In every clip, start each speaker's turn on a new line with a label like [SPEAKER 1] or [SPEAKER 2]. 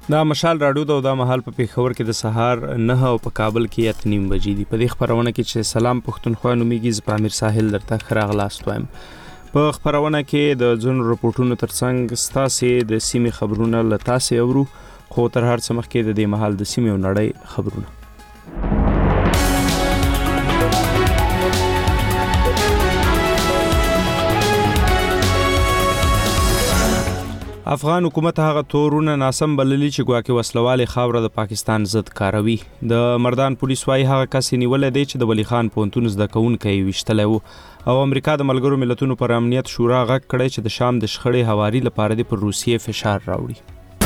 [SPEAKER 1] دا مشال راډیو دا مهال په پیښور کې د سهار 9 او په کابل کې 8:30 بجې دي. په دې خبرونه کې چې سلام پښتونخوا نومیږي ز پامیر ساحل درته خراغلاست وایم. په خبرونه کې د ځینو رپورټونو ترڅنګ ستاسو د سیمې خبرونه لتاسې اورو، خو تر هر څه مخکې د دې مهال د سیمې او نړۍ خبرونه. افغان حکومت هغه تورونه ناسم بللی چې ګواکې وسلواله خاوره د پاکستان ضد کاروي. د مردان پولیس وايي هغه کس نیولې دی چې د ولی خان پونتون زده کوونکی وشتلی وو او امریکا د ملګرو ملتونو پر امنیت شورا غږ کړی چې د شام د شخړې هواري لپاره د پر روسیې فشار راوړي.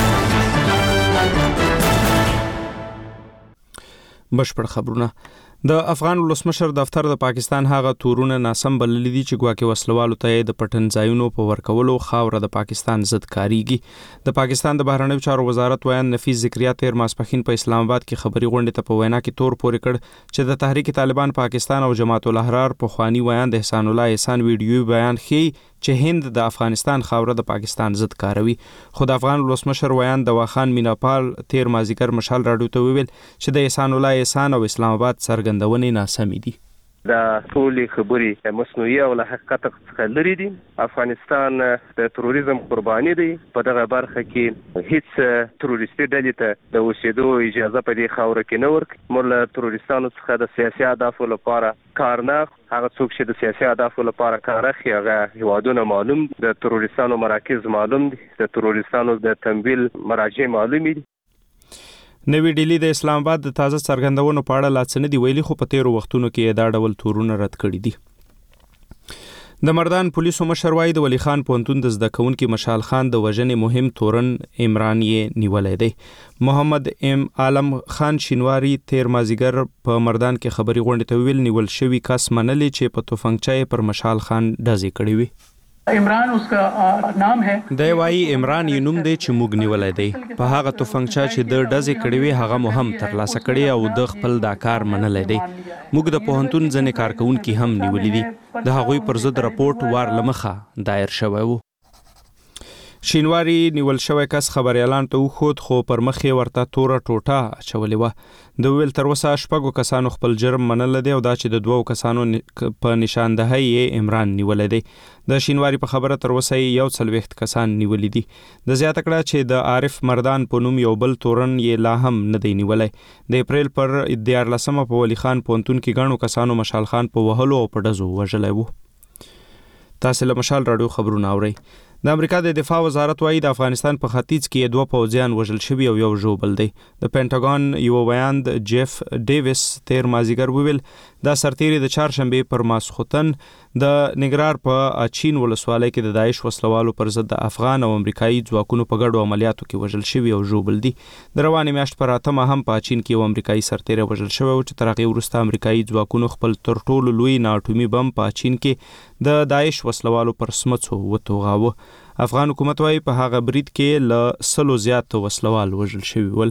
[SPEAKER 1] بشپړ خبرونه. د افغان ولسمشر دفتر د پاکستان هغه تورونه ناسم بللی دي چې ګواکې وسلوالو ته د پټن ځایونو په ورکولو خاوره د پاکستان ضد کاریږي. د پاکستان د بهرنیو چارو وزارت ویان نفیس ذکریا تیر ماسپښین په اسلام آباد کې خبري غونډه ته په وینا کې تور پورې کړ چې د تحریک طالبان پاکستان او جماعت الاحرار په خواني ویان د احسان الله احسان ویډیو بیان خي چې هند د افغانستان خاوره د پاکستان ضد کاروي. خو د افغان ولسمشر ویان د واخان میناپال تیر مازیګر مشال راډیو ته ویل چې د احسان الله احسان او اسلام آباد څرګندونې ناسمې دي.
[SPEAKER 2] دا ټول خبرې مصنوعي او له حقیقت څخه لري دي. افغانستان د تروریزم قرباني دی. په دغه برخه کې هیڅ تروریستي ډلې ته د اوسېدو اجازه په دې خاوره کې نه ورکړي. موږ له تروریستانو څخه د سیاسي اهدافو لپاره کار نه هغه څوک چې د سیاسي اهدافو لپاره کار کوي هغه هیوادونه معلوم، د تروریستانو مراکز معلوم دي، د تروریستانو د تمویل مراجع معلوم دي.
[SPEAKER 1] نوی ډیلی د اسلام آباد د تازه څرګندونو په اړه لا څه نه دی ویلي، خو په تیرو وختونو کې دا ډول تورونه رد کړي دي. د مردان پولیسو مشر وايي د ولی خان پونتون د زده کوونکي مشال خان د وژنې مهم تورن عمران یې نیولې دی. محمد ام عالم خان شینواری تیر مازیګر په مردان کې خبري غونډه ته ویل نیول شوی کس منلې چې په توفنګچای پر مشال خان ډزې کړې وي.
[SPEAKER 3] عمران उसका नाम है.
[SPEAKER 1] دی وايي عمران یې نوم دی چې موږ نیولای دی. په هغه توفنګچا چې د ډزې کړې وي هغه مو هم ترلاسه کړی او د خپل دا کار منلای دی. موږ د پوهنتون ځنې کارکونکي هم نیولې دي. د هغوی پر ضد راپورټ وار لمخه دایر شوی وو. شینواری نیول شوی کس خبر اعلان ته وخود خو پر مخ یې ورته توره ټوټه اچولې وه. د ویل تر اوسه شپږو کسانو خپل جرم منل دی او دا چې د دوو کسانو په نشاندهی یې عمران نیولې دی. د شینواری په خبره تر اوسه یو 40 کسان نیولې دي. د زیاته کړه چې د عارف مردان په نوم یو بل تورن یې لا هم نه دی نیولې. د اپریل پر 14 په ولی خان پونتون کې غنو کسانو مشال خان په وهلو او په ډزو وژلی وو. تاسو له مشال راډیو خبرونه اورئ. د امریکا د دفاع وزارت وايي د افغانستان په ختیځ کې 2 پوځیان وژل شوي او یو ژوبل دی. د پینټاګون یو بیان د جیف ډیویس تیر مازیګر ویل دا سرتیری د چهارشنبه پر ماسخوتن د نګرار په اچین ولسوالۍ کې د داعش وسلوالو پر ضد د افغان او امریکایي ځواکونو په ګډو عملیاتو کې وژل شوي او ژوبل دي. د روانې میاشت پر 8 هم په اچین کې یو امریکایي سرتیری وژل شوی او چې تر هغې وروسته امریکایي ځواکونو خپل تر ټولو لوی ناټومي بم په اچین کې د داعش وسلوالو پر سمڅو وتوغاوه. افغان حکومت وايي په هغه برید کې له 100 زیات وسلوال وژل شوي ول.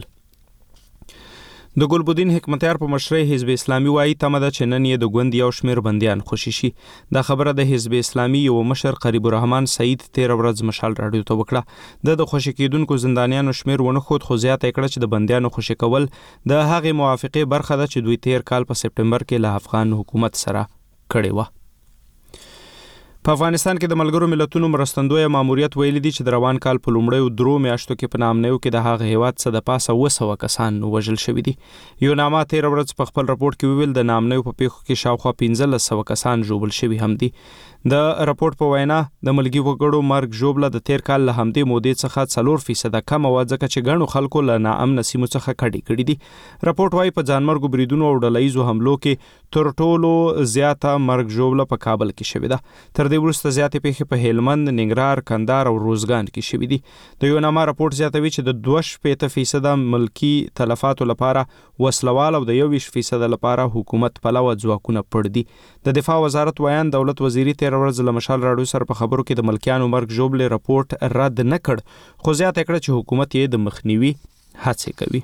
[SPEAKER 1] د ګلبدین حکمتیار په مشرۍ حزب اسلامي وايي تمه ده چې نن یې د ګوند یو شمېر بندیان خوشي شي. دا خبره د حزب اسلامي یو مشر قریب الرحمن سعید تیر ورځ مشال راډیو ته وکړه. د خوشي کېدونکو زندانیانو شمېر ونه خود خو زیاته کړه چې د بندیانو خوشي کول د هغې موافقې برخه ده چې دوی تیر کال په سپټمبر کې له افغان حکومت سره کړې وه. په افغانستان کې د ملګرو ملتونو مرستندوی ماموریت ویلي دي چې د روان کال په لومړیو 3 میاشتو کې په نامنیو کې د هغه هیواد څخه د پاسه 200 کسان وژل شوي دي. یو نامه تیر ورځ په خپل راپورټ کې ویل د نامنیو په پیښو کې شاوخوا 1500 کسان ژوبل شوي هم دي. د راپورټ په وینا د ملګي وګړو مرګ ژوبله د تیر کال له همدې مودې څخه 4% کم و ځکه چې ګڼو خلکو له ناامن سیمو څخه کډې کړي دي. راپورټ وايي په ځانمرګو بریدونو او ډلهییزو حملو کې تر ټولو زیاته مرګ ژوبله په کابل کې شوې ده. تر دې وروسته زیاتې پیښې په هلمند، ننګرهار، کندهار او روزګان کې شوې دي. د یو نامه راپورټ زیاتوي چې د 2% ملکی تلفاتو لپاره وسلوال او د 21% لپاره حکومت پلوه ځواکونه پړ دي. د دفاع وزارت ویان دولت وزیری تیر ورځ له مشال راډیو سره په خبرو کې د ملکیانو مرګ ژوبلې راپورټ رد نه کړ، خو زیاته کړه چې حکومت یې د مخنیوي هڅې کوي.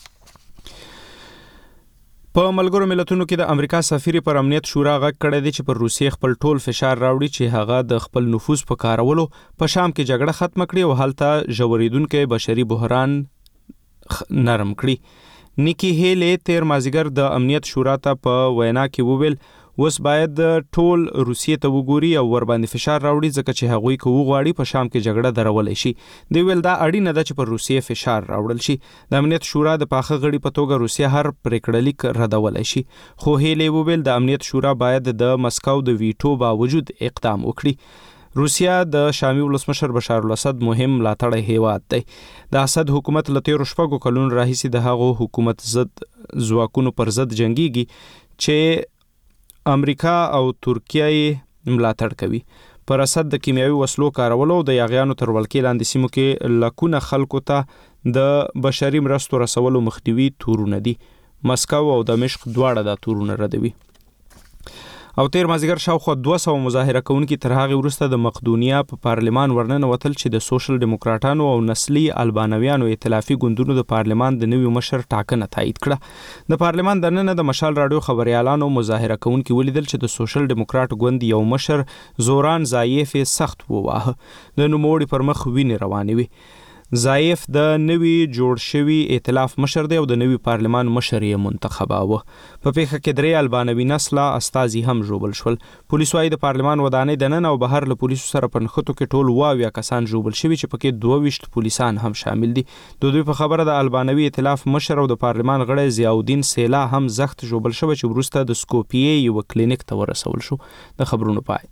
[SPEAKER 1] په ملګرو ملتونو کې د امریکا سفیر پر امنیت شورا غږ کړی دی چې پر روسیې خپل ټول فشار راوړي چې هغه د خپل نفوذ په کارولو په شام کې جګړه ختم کړي او هلته ژورېدونکي بشري بحران نرم کړي. نیکی هیلې تیر مازیګر د امنیت شورا ته په وینا کې وویل اوس باید ټول روسیې ته وګوري او ور باندې فشار راوړي ځکه چې هغوی که وغواړي په شام کې جګړه درولی شي. دوی ویل دا اړینه ده چې پر روسیې فشار راوړل شي. د امنیت شورا د پاخه غړي په توګه روسیه هر پریکړه لیک ردولی شي. خو هیلې وویل د امنیت شورا باید د مسکو د ویټو باوجود اقدام وکړي. روسیه د شامي ولسمشر بشار الاسد مهم ملاتړی هیواد دی. د اسد حکومت له تیرو 6 کلونو راهیسې د هغو حکومت ضد ځواکونو پر ضد جنګیږي چې امریکا او ترکیه یې ملاتړ کوي. پر اسد د کیمیاوي وسلو کارولو او د یاغیانو تر ولکې لاندې سیمو کې لکونه خلکو ته د بشري مرستو رسولو مخنیوي تورونه دي. مسکو او دمشق دواړه دا تورونه ردوي. او تیر مازیګر شاوخوا 200 مظاهره کوونکي تر هغه وروسته د مقدونیا په پارلمان ورننه وتل چې د سوشل ډیموکراټانو او نسلی البانویانو ائتلافي ګوندونو د پارلمان د نوي مشر ټاکنه تایید کړه. د پارلمان دننه د مشال راډیو خبريالانو مظاهره کوونکي ولیدل چې د سوشل ډیموکراټ ګوند یو مشر زوران زایف سخت وواه. د نوموړي پر مخ وینې روانې وي. زایف د نوی جوړ شوی ائتلاف مشر دی او د نوی پارلمان مشر یې منتخباوه. په پیښه کې 3 البانوي نسله استازي هم ژوبل شول. پولیسو وايي د پارلمان ودانۍ دننه او بهر له پولیسو سره په نښتو کې ټول 22 کسان ژوبل شوي چې پکې 22 پولیسان هم شامل دي. د دوی په خبره د البانوي ائتلاف مشر او د پارلمان غړی ضیاءالدین سیلا هم زخت ژوبل شو چې وروسته د سکوپیې یو کلینیک ته ورسول شو. د خبرونو پای.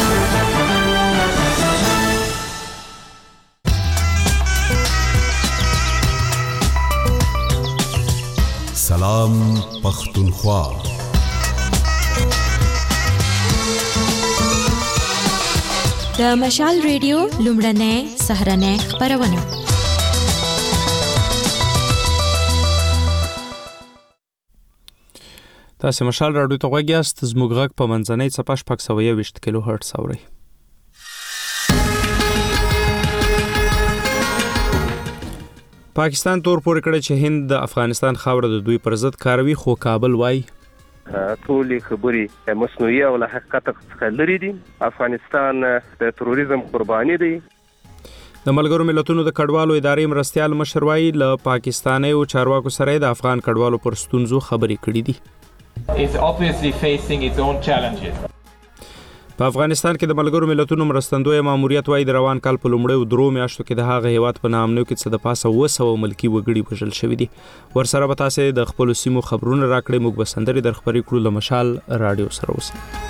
[SPEAKER 4] سلام پختونخوا.
[SPEAKER 5] د مشال ریډیو لومړنۍ سهرنۍ خبرونه.
[SPEAKER 1] تاسو مشال راډیو ته غوږ یاست. زموږ غږ په منځنۍ څپه 620 کیلو هرتز اورئ. پاکستان تور پورې کړی چې هند د افغانستان خاوره د دوی پر ضد کاروي، خو کابل وایي
[SPEAKER 2] ټولې خبرې مصنوعي او له حقیقت څخه لري دي. افغانستان د تروریزم قرباني دی.
[SPEAKER 1] د ملګرو ملتونو د کډوالو ادارې مرستیال مشر وایي له پاکستاني او چارواکو سره د افغان کډوالو پر ستونزو خبرې کړې دي.
[SPEAKER 6] It's obviously facing its own challenges.
[SPEAKER 1] په افغانستان کې د ملګرو ملتونو مرستندوی ماموریت وايي د روان کال په لومړیو 3 میاشتو کې د هغه هیواد په نامنو کې څه د پاسه 200 ملکی وګړي وژل شوي دي. ورسره به تاسو د خپل سیمو خبرونه راکړئ. موږ به سندري درخبري کړو له مشال رادیو سره اوسئ.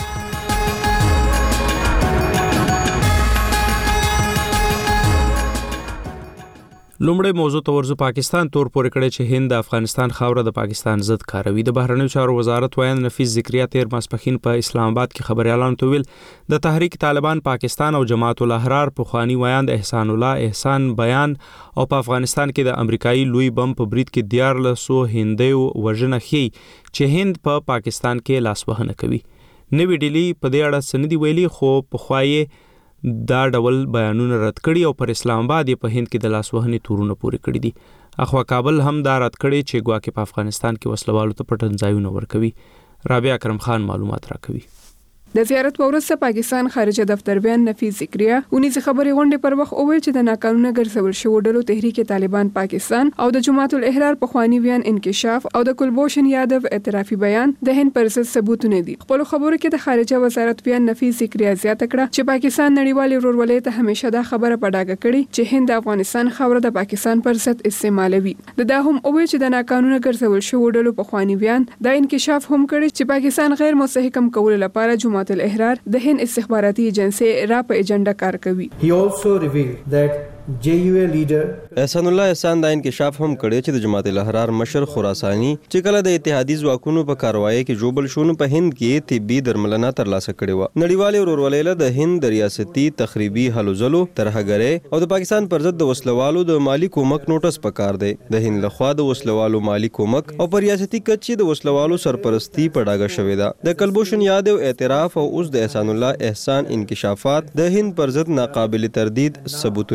[SPEAKER 1] لومړی موضوع ته ورځو. پاکستان تور پورې کړی چې هند د افغانستان خاوره د پاکستان ضد کاروي. د بهرنیو چارو وزارت وایي نفیس ذکریا تیر ماسپښین په اسلام آباد کې خبريالانو ته ویل د تحریک طالبان پاکستان او جماعت الاحرار په خوانی ویاند احسان الله احسان بیان او په افغانستان کې د امریکایي لوی بم په برید کې 1400 هندیو وژنه خي چې هند په پاکستان کې لاسوهنه کوي. نوې ډیلی په دې اړه سندې ویلي، خو په خوایي دا ډول بیانونه رد کړي او پر اسلام آباد په هند کې د لاسوهنې تورونه پورې کړي دي. اخوا کابل هم دا رد کړي چې ګواکې په افغانستان کې وسلوالو ته پټن ځایونه ورکوي. رابعه اکرم خان معلومات راکوي.
[SPEAKER 7] د زیارت وروسته پاکستان خارجه دفتر بیان نفیس ذکریا اونیز خبري غونډه پر وخت اوویل چې د ناقانونه ګرځول شو ډلو تحریک طالبان پاکستان او د جماعت الاحرار په خوانی بیان انکشاف او د کلبوشن یادو اعترافي بیان د هند پر ضد ثبوتونه دي. خپل خبرو کې د خارجه وزارت بیان نفیس ذکریا زیاته کړه چې پاکستان نړیوال ورورولۍ ته همیشه دا خبره په ډاګه کړي چې هند د افغانستان خاوره د پاکستان پر ضد استعمالوي. دا هم اوویل چې د ناقانونه ګرځول شو ډلو په خوانی بیان د انکشاف هم کړي چې پاکستان غیر مستحکم کول لپاره جماعت الاحرار د هند استخباراتي ایجنسی را په ایجنډا کار کوي.
[SPEAKER 8] He also revealed that JUA leader
[SPEAKER 9] احسان الله احسان دا انکشاف هم کړی چې د جماعت الاحرار مشر خراساني چې کله د اتحادي ځواکونو په کاروایی کې جوبل شون په هند کې طبي درملنه ترلاسه کړې و. نړیوال ورورولۍ د هند د ریاستي تخریبي هلو ځلو ترهګرۍ او د پاکستان پر ضد د وسلوالو د مالی کومک نوټس پکار دی. د هند لخوا د وسلوالو مالی کومک او پر ریاستي کچې د وسلوالو سرپرستی په ډاګه شوې ده. د کلبوشن یاد او اعتراف او اوس د احسان الله احسان انکشافات د هند پر ضد ناقابل تردید ثبوتونه دي.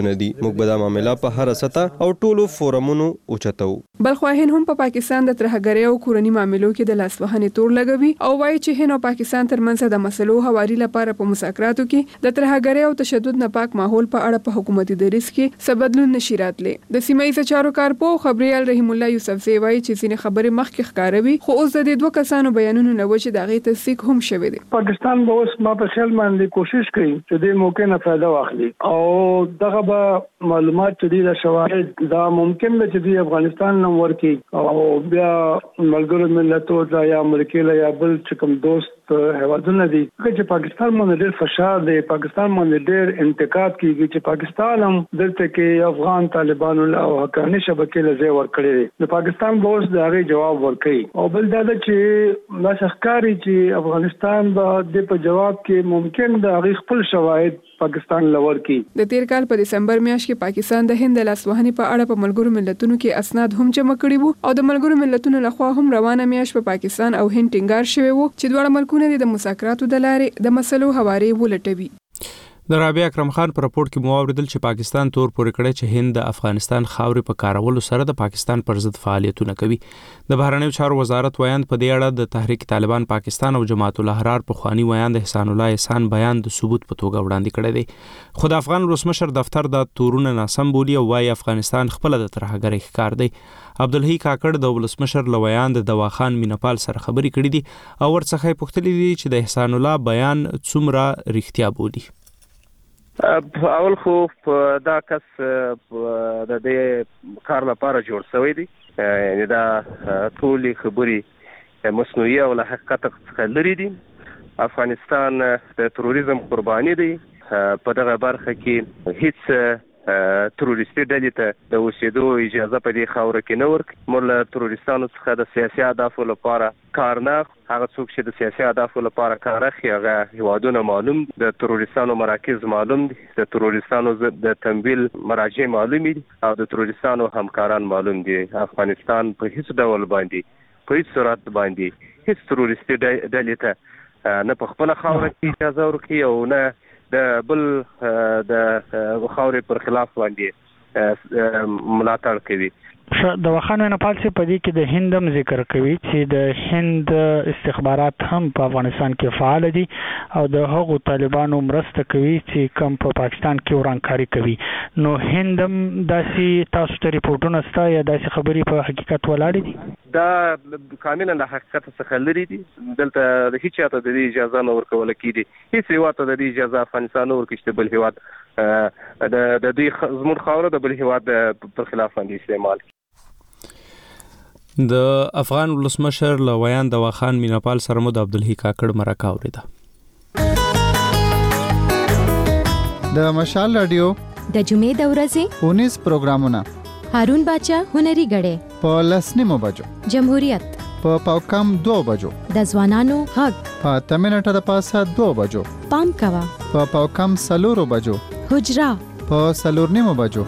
[SPEAKER 9] موږ به دا معاملې په هر سطح او ټولو فورمونو اوچتو.
[SPEAKER 7] بلخو هند هم په پاکستان د ترهګرۍ او کورنی معاملو کې د لاسوهنې تور لګوي او وایي چې هند او پاکستان ترمنځ د مسلو هواري لپاره په مذاکراتو کې د ترهګرۍ او تشدد نه پاک ماحول په اړه په حکومتي دریځ کې څه بدلون نشي راتلی. د سیمه ییزو چارو کارپو خبريال رحیم الله یوسفزی وایي چې ځینې خبرې مخکې ښکاروي خو اوس د دوه کسانو بیانونو نه وجه د هغې تصدیق هم شوی دی.
[SPEAKER 3] پاکستان به اوس ما په خیال باندې کوشش کوي چې د موقع نه فائدہ واخلي او دغه به معلومات چې د شواهد دا ممکن ده چې د افغانستان نوم ورکي او بیا ملګرو ملتونو ته یا امریکا یا بل چې کوم دوست هیوادونه دي چې پاکستان باندې ډېر فشار دی، پاکستان باندې ډېر انتقاد کیږي چې پاکستان هم دلته کې افغان طالبانو او حقاني شبکې له ځای ورکړي دي. د پاکستان به اوس د هغې جواب ورکوي او بل دا ده چې داسې ښکاري چې افغانستان به د په جواب کې ممکن د هغې خپل شواهد پاکستان لور کی.
[SPEAKER 7] د تیر کال په دسمبر میاشت کې پاکستان د هند د لاسوهنې په اړه په ملګرو ملتونو کې اسناد هم جمع کړي وو او د ملګرو ملتونو لخوا هم روانه میاشت په پاکستان او هند ټینګار شوی وو چې دواړه ملکونه د مذاکراتو د لارې د مسلو هواري ولټوي.
[SPEAKER 1] د رابعه اکرم خان په راپور کې مو اوریدل چې پاکستان تور پورې کړی چې هند د افغانستان خاورې په کارولو سره د پاکستان پر ضد فعالیتونه کوي. د بهرنیو چارو وزارت ویاند په دې اړه د تحریک طالبان پاکستان او جماعت الاحرار په خوانی ویاند احسان الله احسان بیان د ثبوت په توګه وړاندې کړی دی. خو د افغان ولسمشر دفتر د تورونه ناسم بولی او وايي افغانستان خپل د ترهګرۍ ښکار دی. عبدالحی کاکړ د ولسمشر لویاند دواخان مینپال سره خبرې کړې دي او ورڅخه پوښتنه دي چې د احسان الله بیان څومره رښتیا بولی.
[SPEAKER 2] اول خو دا کس د دې کار لپاره جوړ شوی دی، یعنی دا ټولې خبرې مصنوعي او له حقیقت څخه لري دي. افغانستان د تروریزم قرباني دی. په دغه برخه کې هیڅ تروریستي ډلې ته د اوسېدو اجازه په دې خاوره کې نه ورکوي. موږ له تروریستانو څخه د سیاسي اهدافو لپاره کار نه اخلو. هغه څوک چې د سیاسي اهدافو لپاره کار اخلي هغه هیوادونه معلوم، د تروریستانو مراکز معلوم دي، د تروریستانو د تمویل مراجع معلوم دي او د تروریستانو همکاران معلوم دي. افغانستان په هیڅ ډول باندې په هیڅ صورت باندې هیڅ تروریستي ډلې ته نه په خپله خاوره کې اجازه ورکوي او نه د بل د خاورې پر خلاف باندې ملاتړ کوي.
[SPEAKER 10] د وخانو نه پالسي په دې کې د هند هم ذکر کوي چې د هند استخبارات هم په افغانستان کې فعال دي او د هغو طالبانو مرسته کوي چې کوم په پاکستان کې ورانکاري کوي. نو هند هم داسې تاسو ته ریپورټونه ستا یا داسې خبرې په حقیقت ولاړې دي؟
[SPEAKER 2] دا کاملا د حقیقت څخه لري دي. دلته د هیڅ چاته د دې اجازه نه ورکول کېږي. هیڅ هیواد ته د دې اجازه افغانستان نه ورکوي چې بل هیواد د دې زموږ خاوره د بل هیواد پر خلاف باندې استعمال.
[SPEAKER 1] د افغان ولسمشر لویاند دواخان مینپال سره مو د عبدالحی کاکړ مرکه اوریده.
[SPEAKER 11] د مشال رادیو
[SPEAKER 5] د جمعې د ورځې
[SPEAKER 11] 19 پروګرامونه
[SPEAKER 5] هارون باچا هنري غړې
[SPEAKER 11] په لسنیمو بجو،
[SPEAKER 5] جمهوریت
[SPEAKER 11] په پاوکم 2 بجو،
[SPEAKER 5] د ځوانانو حق
[SPEAKER 11] په تمنټه د پاسه 2 بجو،
[SPEAKER 5] پام کوا
[SPEAKER 11] په پاوکم 4 بجو،
[SPEAKER 5] حجرا
[SPEAKER 11] په 4 بجو.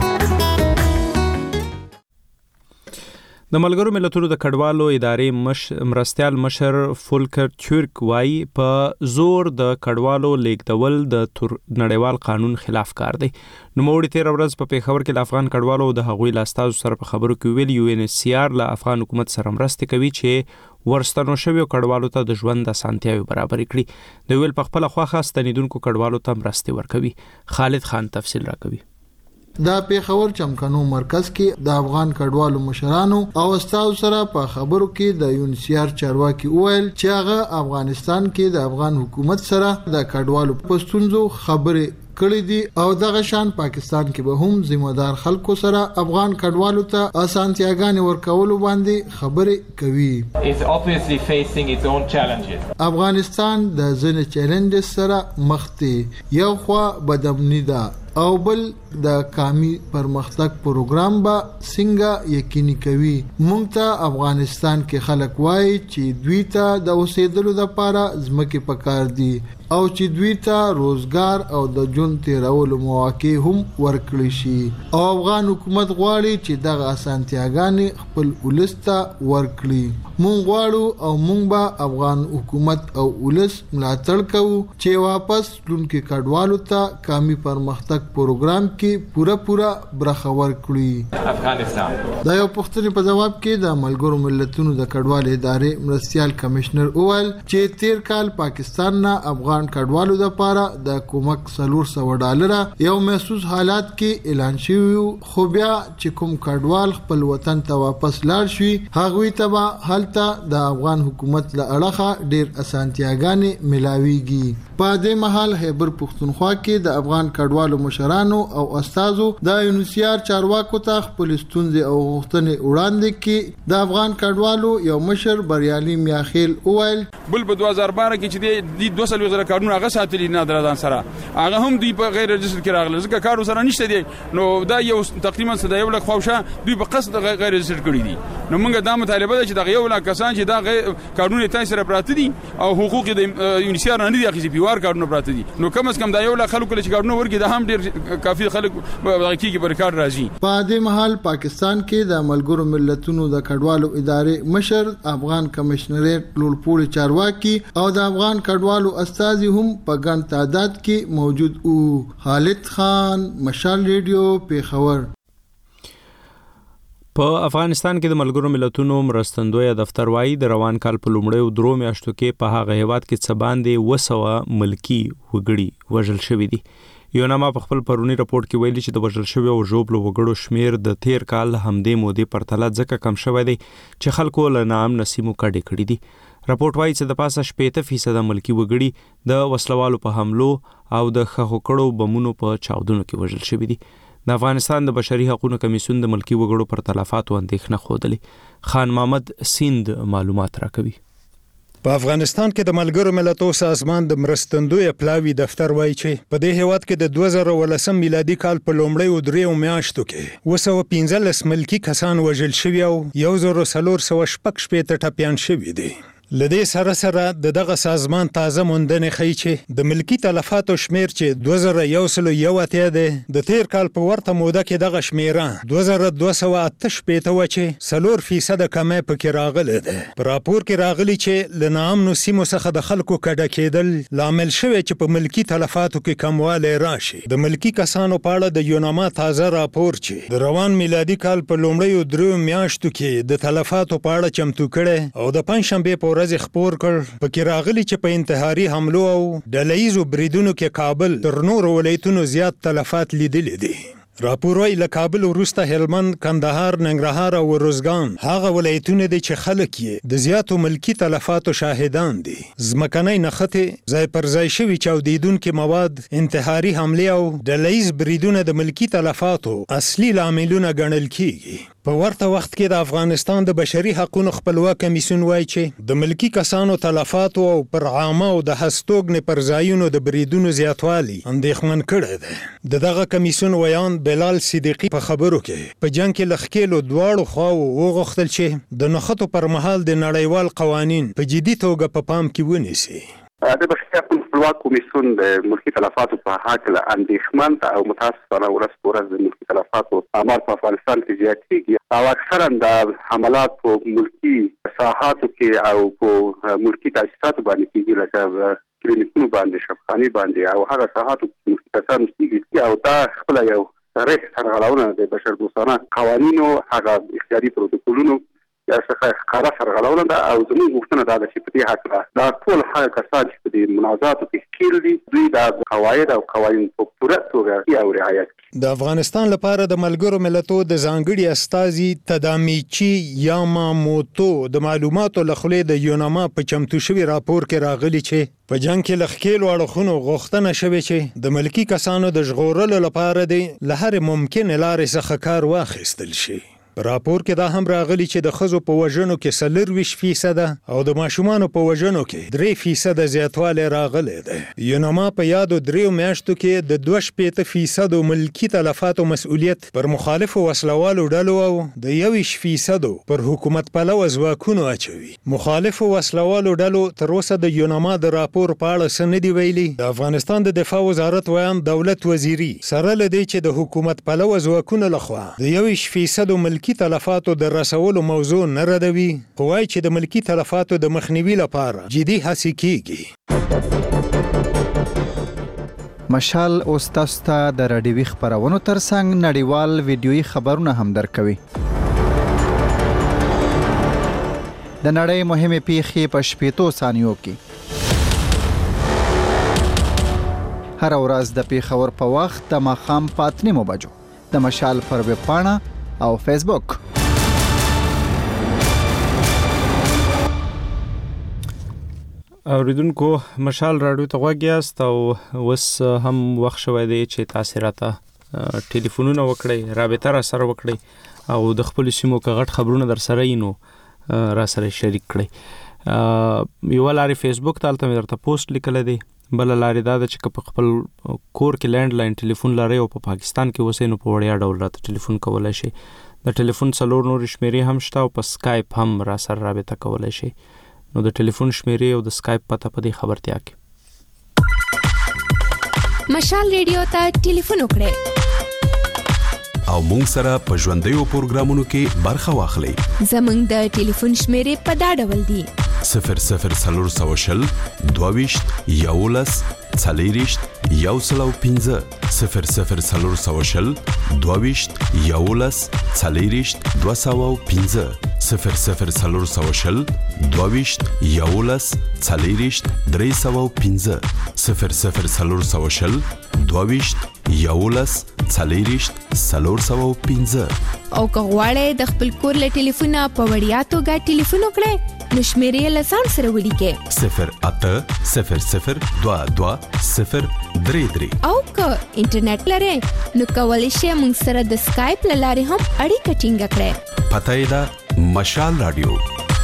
[SPEAKER 1] د ملګرو ملتونو د کډوالو ادارې مرستیال مشر فولکر تورک وايي په زور د کډوالو لیږدول د نړیوال قانون خلاف کار دی. نو موړي تیر ورځ په پیښور کې د افغان کډوالو د هغوی لاستازو سره په خبرو کې ویل یو ان ایچ سی آر له افغان حکومت سره مرسته کوي چې ورستنو شویو کډوالو ته د ژوند اسانتیاوي برابر کړي. د ویل په خپل خواخه ستنیدونکو کډوالو ته مرسته ورکوي. خالد خان تفصیل راکوي.
[SPEAKER 12] دا پیښور چمکنو مرکز کې د افغان کډوالو مشرانو او استادو سره په خبرو کې د یونسیار چارواکي وویل چې هغه افغانستان کې د افغان حکومت سره د کډوالو پښتونزو خبرې کړې دي او دغه شان پاکستان کې به هم ذمہدار خلکو سره افغان کډوالو ته اسانتیاګانې ورکولو باندې خبرې کوي.
[SPEAKER 6] It's obviously facing its own challenges.
[SPEAKER 12] افغانستان د ځینې چیلنجز سره مخ دی. یو خوا بدامني ده او بل د قومي پرمختګ پروګرام به څنګه یقیني کوي. مونږ ته افغانستان کې خلک وایي چې دوی ته د اوسېدلو لپاره ځمکې پکار دي او چې دوی ته روزګار او د ژوند تیرولو مواقع هم ورکړي شي او افغان حکومت غواړي چې دغه اسانتیاګانې خپل ولس ته ورکړي. مونږ غواړو او مونږ به افغان حکومت او ولس ملاتړ کوو چې واپس لونکي کډوالو ته قومي پرمختګ پروګرام کې پوره برخه ورکړي.
[SPEAKER 6] افغانستان
[SPEAKER 12] دا یو پوښتنې په جواب کې د ملګرو ملتونو د کډوال ادارې مرستيال کمشنر وویل چې تیر کال پاکستان نه افغان کډوالو لپاره د کومک $400 یو محسوس حالات کې اعلان شوی، خو بیا چې کوم کډوال خپل وطن ته واپس لاړ شي هغوی ته به هلته د افغان حکومت له اړخه ډیر اسانتیاګانې ملاويږي. په دې مهال خیبر پښتونخوا کې د افغان کډوالو مشرانو او استادو د یونیسیار چارواکو ته خپل ستونزې او غوښتنې وړاندې کړي. د افغان کډوالو یو مشر بریالي میاخیل وویل
[SPEAKER 13] بل په 2012 کې چې د 200,000 کارونه هغه ساتلي نه درځان سره هغه هم دوی په غیر رجستر کې راغله ځکه کارو سره نشته دي. نو دا یو تقریبا 1 لک خوښه دوی په قصد غیر رجستر کړی دي. نو موږ دا مطالبه ده چې دا یو لک کسان چې دا کارونه تاسو سره پراته دي او حقوق د یونیسیار نه دي اخیستي پیوار کارونه پراته دي. نو کم از کم دا یو لک خلکو چې کارونه ورګي دا هم ډیر کافي خلک باقي کې پر کار راځي. په
[SPEAKER 12] دې مهال پاکستان کې د ملګرو ملتونو د کډوالو ادارې مشر افغان کمشنریټ لوړپوړي چارواکي او د افغان کډوالو استازي هم په ګڼ تعداد کې موجود وو. خالد خان، مشال ریډیو، پیښور.
[SPEAKER 1] په افغانستان کې د ملګرو ملتونو مرستندوی دفتر وايي د روان کال په لومړیو 3 میاشتو کې په هغه هیواد کې څه باندې 200 ملکی وګړي وژل شوي دي. یوناما په خپل پرونی راپورټ کې ویلي چې د وژل شوي او ژوبلو وګړو شمیر د تیر کال همدې مودې پرتله ځکه کم شوی دی چې خلکو له نام نسیمو کډې کړي دي. راپورټ وايي چې د پاسه 80% ملکی وګړي د وسلوالو په حملو او د خخوکړو بمونو په چاودنو کې وژل شوي دي. د افغانستان د بشري حقوقو کمیسیون د ملکی وګړو پر تلفاتو اندېښنه خوده. خان محمد سیند معلومات راکوي.
[SPEAKER 14] په افغانستان کې د ملګرو ملتونو سازمان د مرستندوی پلاوی دفتر وایي چې په دې هیواد کې د 2019 میلادي کال په لومړیو 3 میاشتو کې 215 ملکی کسان وژل شوي او 1416 ټپیان شوي دي. لدې سره د دغه سازمان تازه موندنې ښیي چې د ملکی تلفاتو شمیر چې 2021 دی د تیر کال په ورته موده کې دغه شمیره 2288 و چې 4% کمه پکې راغله ده. په راپور کې راغلي چې له ناامنو سیمو څخه د خلکو کډه کېدل لامل شوی چې په ملکی تلفاتو کې کموالی راشي. د ملکی کسانو په اړه د یوناما تازه راپور چې د روان میلادي کال په لومړیو 3 میاشتو کې د تلفاتو په اړه چمتو کړي او د پنځشنبه په خبر کړ پکې راغلي چې په انتحاري حملو او ډلهیزو بریدونو کې کابل تر نورو ولایتونو زیات تلفات لیدلي دي. راپور وايي له کابل وروسته هلمند، کندهار، ننګرهار او روزګان هغه ولایتونه دي چې خلک یې د زیاتو ملکی تلفاتو شاهدان دي. ځمکنۍ نښتې، ځای پر ځای شوي چاودیدونکي مواد، انتحاري حملې او ډلهیز بریدونه د ملکی تلفاتو اصلي لاملونه ګڼل کیږي. په ورته وخت کې د افغانستان د بشري حقوقو خپلواک کمیسیون وایي چې د ملکی کسانو تلفاتو او پر عامه او د هستوګنې پر ځایونو د بریدونو زیاتوالی اندېښمن کړی دی. دغه کمیسیون ویان بلال صدیقی په خبرو کې په جنگ کې لخکېلو دواړو خواو وغوښتل چې د نښتو پر مهال د نړیوال قوانین په جدي توګه په پام کې ونیسي.
[SPEAKER 15] د بشري حقوقو خپلواک کمیسیون د ملکی تلفاتو په هکله اندېښمن او متاسفانه ورځ په ورځ د ملکی تلفاتو آمار په افغانستان کې زیاتېږي او اکثرا د حملات په ملکی ساحاتو کې او په ملکی تاسیساتو باندې کېږي لکه کلینیکونو باندې، شفاخانې باندې او هغه ساحاتو کې ملکی کسان کېږي او دا خپله یو صریح سرغړونه د بشردوستانه قوانینو هغه اختیاري پروتوکولونو یا څخه ښکاره سرغړونه ده او زموږ غوښتنه دا ده چې په دې هکله دا ټول هغه کسان چې په دې منازعاتو کې ښکیل دي دوی دا قواعد او قوانین په پوره توګه او رعایت کړي.
[SPEAKER 14] د افغانستان لپاره د ملګرو ملتونو د ځانګړي استازي تدامیچی یاماموتو د معلوماتو له خولې د یوناما په چمتو شوي راپور کې راغلي چې په جنگ کې لخکېلو اړخونو غوښتنه شوې چې د ملکی کسانو د ژغورلو لپاره د له هرې ممکنې لارې څخه کار واخیستل شي. په راپور کې دا هم راغلی چې د ښځو په وژنو کې 40% او د ماشومانو په وژنو کې 3% زیاتوالی راغلی دی. یونما په یادو 3 میاشتو کې د 2% ملکی تلفاتو مسؤلیت پر مخالفو وسلوالو ډلو او د 1% پر حکومت پلوه ځواکونو اچوي. مخالفو وسلوالو ډلو تر اوسه د یونما د راپور په اړه څه نه دي ویلي. د افغانستان د دفاع وزارت ویان دولت وزیري سره له دې چې د حکومت پلوه ځواکونو لخوا د 1% ملکی تلفاتو د رسولو موضوع نه ردوي، خو وایي چې د ملکی تلفاتو د مخنیوي لپاره جدي هڅې کیږي.
[SPEAKER 11] مشال اوس تاسو ته د راډیوي خبرونو ترڅنګ نړیوال ویډیويي خبرونه هم درکوي. د نړۍ مهمه پیښې په 15 ثانیو کې. هر ورځ د پیښور په وخت د ماښام په 8 بجو د مشال پر ویب پاڼه او فیسبوک.
[SPEAKER 1] اوریدونکو مشال راډیو ته غوږ یاست او اوس هم وخت شوی دی چې تاسو راته ټلیفونونه وکړئ، رابطه را سره وکړئ او د خپل سیمو کې غټ خبرونه در سره یینو را سره شریک کړئ. یو لاري فیسبوک ته تل درته پوسټ لیکل دی، بل لاري دا چې په خپل کور کې لینډ لاین ټلیفون لري او په پاکستان کې اوسئ نو په وړیا ډول راته ټلیفون کولای شي. د ټلیفون 4 نور شمیرې هم شته او په سکایپ هم را سره رابطه کولای شي. نو د ټلیفون شمیرې او د سکایپ پته په دې خبرتیا کې.
[SPEAKER 16] مشال ریډیو ته ټلیفون وکړئ
[SPEAKER 4] او مونږ سره په ژوندیو پروګرامونو کې برخه واخلئ.
[SPEAKER 16] زمونږ د ټلیفون شمیرې په دا ډول دي:
[SPEAKER 4] 00 22 11 40 105 00 22 11 40 205 00 22 11 40 305 00 22 11 40 305.
[SPEAKER 16] او که غواړئ د خپل کور له ټلیفونه په وړیا توګه ټلیفون وکړئ نو شمیرې له ځان سره ولیکئ
[SPEAKER 4] 0800 22 033.
[SPEAKER 16] او که انټرنیټ لرئ نو کولی شئ موږ سره د سکایپ له لارې هم اړیکه ټینګه کړئ.
[SPEAKER 4] پته یې ده مشال راډیو.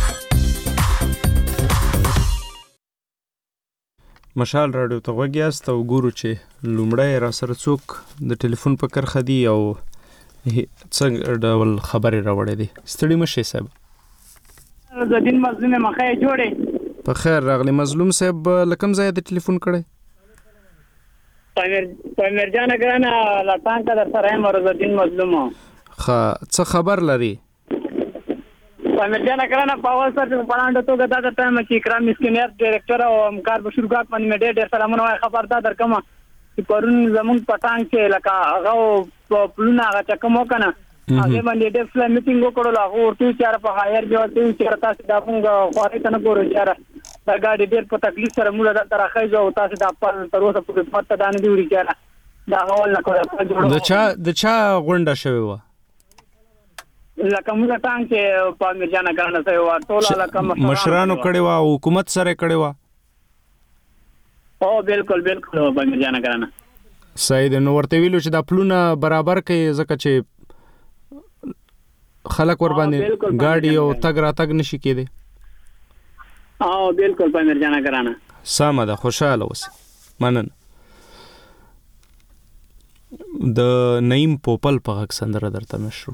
[SPEAKER 1] مشال راډیو ته غوږ یاست او ګورو چې لومړی را سره څوک د ټلیفون په کرخه دي او څنګه ډول خبرې راوړې دي. ستړي مشئ صاحب.
[SPEAKER 17] د دین مظلوم مخه جوړې.
[SPEAKER 1] په خیر راغلی مظلوم صاحب، لکم ځای د ټلیفون کړی؟
[SPEAKER 17] پامیر جان ګرانه لټان کا در سره مرز الدین مظلوم.
[SPEAKER 1] څه خبر لري؟
[SPEAKER 17] پامیر جان ګرانه پاول سر په پړاند ته غدا د ټایم کې کرام مسکینر ډایریکټر او همکار بشورګات باندې ډېر سلامونه خبردار درکم چې پرون زمون پټان کې لکه هغه په پلونه هغه چکمو کنه هغه باندې ډېر فل میټینګ وکړل. هغه ورته چې په هایر جو ته چې تاسو د افغان خوري کنه ګورو چې دا ګاډي ډېر په تکلیف سره موږ د ترخه جو تاسو د خپل تر اوسه په پټه دانه دی وړي چې دا اول نه کوي.
[SPEAKER 1] د چا غونډه شوی و؟
[SPEAKER 17] لکه موږ ټان کې پامیر جان ګرانه سره و ټول لکه
[SPEAKER 1] مشرانو کړي و، حکومت سره کړي و.
[SPEAKER 17] او بالکل پامیر جان ګرانه
[SPEAKER 1] صحیح ده. نو ورته ویلو چې دا پلونه برابر کړي ځکه چې خلک ور باندې ګاډي او تګ را تګ نشي کېدی.
[SPEAKER 17] او بالکل پامیر جان ګرانه
[SPEAKER 1] سمه ده، خوشاله اوسئ. مننه. د نعیم پوپل په غږ سندره درته مشرو.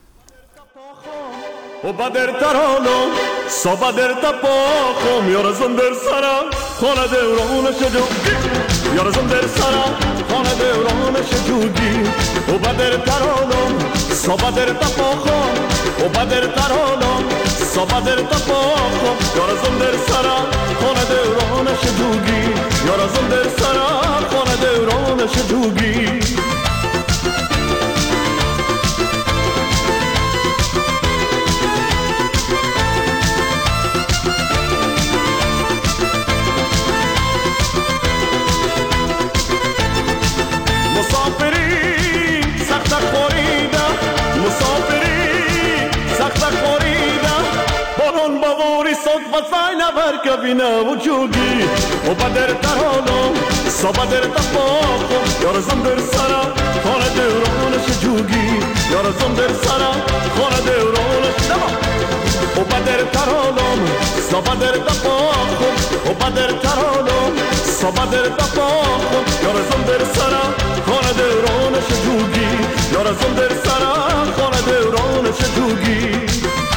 [SPEAKER 18] O bader tarolo, so bader tapoco, miorazon der sara, khona de urona shajugi, miorazon der sara, khona de urona shajugi. O bader tarolo, so bader tapoco, o bader tarolo, so bader tapoco, miorazon der sara, khona de urona shajugi, miorazon der sara, khona de urona shajugi. So صد فصاینا برکبینه و جوگی و بدر ترانم صبادر تپاخم یارزم در سرا خانه دورانش جوگی یارزم در سرا خانه دورانش دما و بدر ترانم صبادر تپاخم و بدر ترانم صبادر تپاخم یارزم در سرا خانه دورانش جوگی یارزم در سرا خانه دورانش جوگی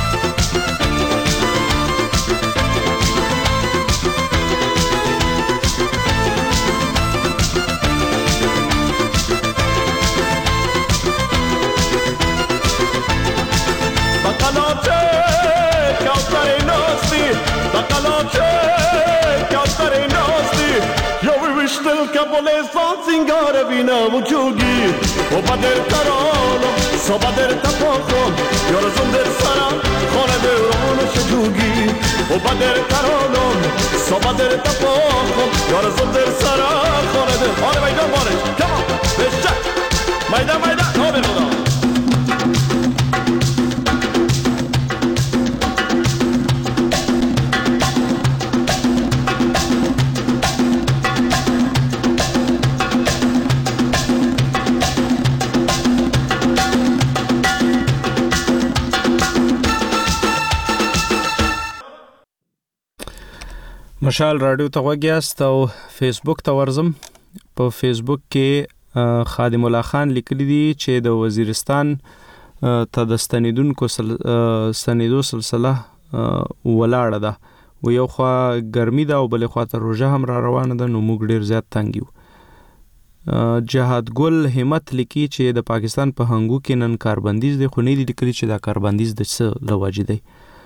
[SPEAKER 18] Shtel ka bole son singare vina muchugi o bader tarano so bader tapoko yor zunder sara khone de ron shugi o bader tarano so bader tapoko yor zunder sara khone de ole maydan bore come on let's check maydan no beroda
[SPEAKER 1] مشال رادیو ته وګیاست او فیسبوک ته ورزم په فیسبوک کې خادم الله خان لیکلی دی چې د وزیرستان ته د ستنیدونکو ستنیدو سلسله ولاړه ده و یو خوا ګرمي ده او بل خوا ته روژه هم را روانه ده نو موږ ډیر زیات تنګ یو جهاد ګل همت لیکي چې د پاکستان په هنګو کې نن کاربندیز دی خو نه دی لیکلی چې دا کاربندیز د څه لوجې دی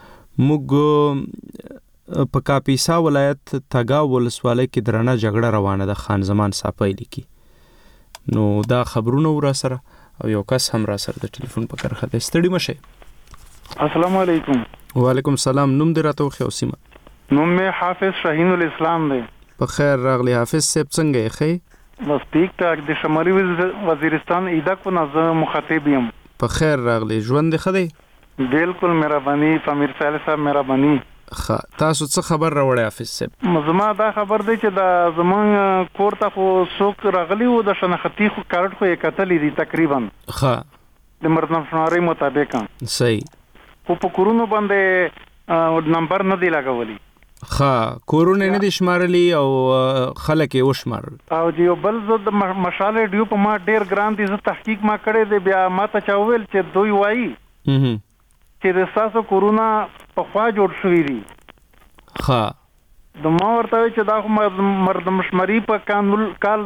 [SPEAKER 1] موږ په کاپیسا ولایت تګا ولسوالۍ کې درنه جګړه روانه ده خان زمان صاحب لیکي نو دا خبرونه ور سره او یو کس هم را سره د ټلیفون په کرخه ده ستړي مشه
[SPEAKER 19] السلام علیکم
[SPEAKER 1] وعلیکم السلام نوم دې راته خو سیمه
[SPEAKER 19] نوم می حافظ شاهین الاسلام دی
[SPEAKER 1] په خیر راغلی حافظ صاحب څنګه یې خې
[SPEAKER 19] بس ټیک ټاک د شمالي وزیرستان ایدک په نظر مخاطب یم
[SPEAKER 1] په خیر راغلی ژوند ښه دی
[SPEAKER 19] بالکل مهرباني امیر صالح صاحب مهرباني
[SPEAKER 1] تاسو څه خبر راوړی حافظ صاحب
[SPEAKER 19] زما دا خبر دی چې دا زمون کور ته خو څوک راغلی و د شناختی خو کارت خو یې کتلی دي تقریبا د مردمشمارۍ مطابق
[SPEAKER 1] صحیح
[SPEAKER 19] خو په کورونو باندې نمبر نه دی لګولی
[SPEAKER 1] کورونه نه دي شمارلی او خلک یې وشمارل
[SPEAKER 19] او یو بل زه د مشال ډیو په ما ډیر ګران دي زه تحقیق ما کړی دی بیا ما ته چا وویل چې دوی وایي چې د ساسو کورونا په خوا جوړ شوی دي د ما ورته چې دا مردمشماري په کال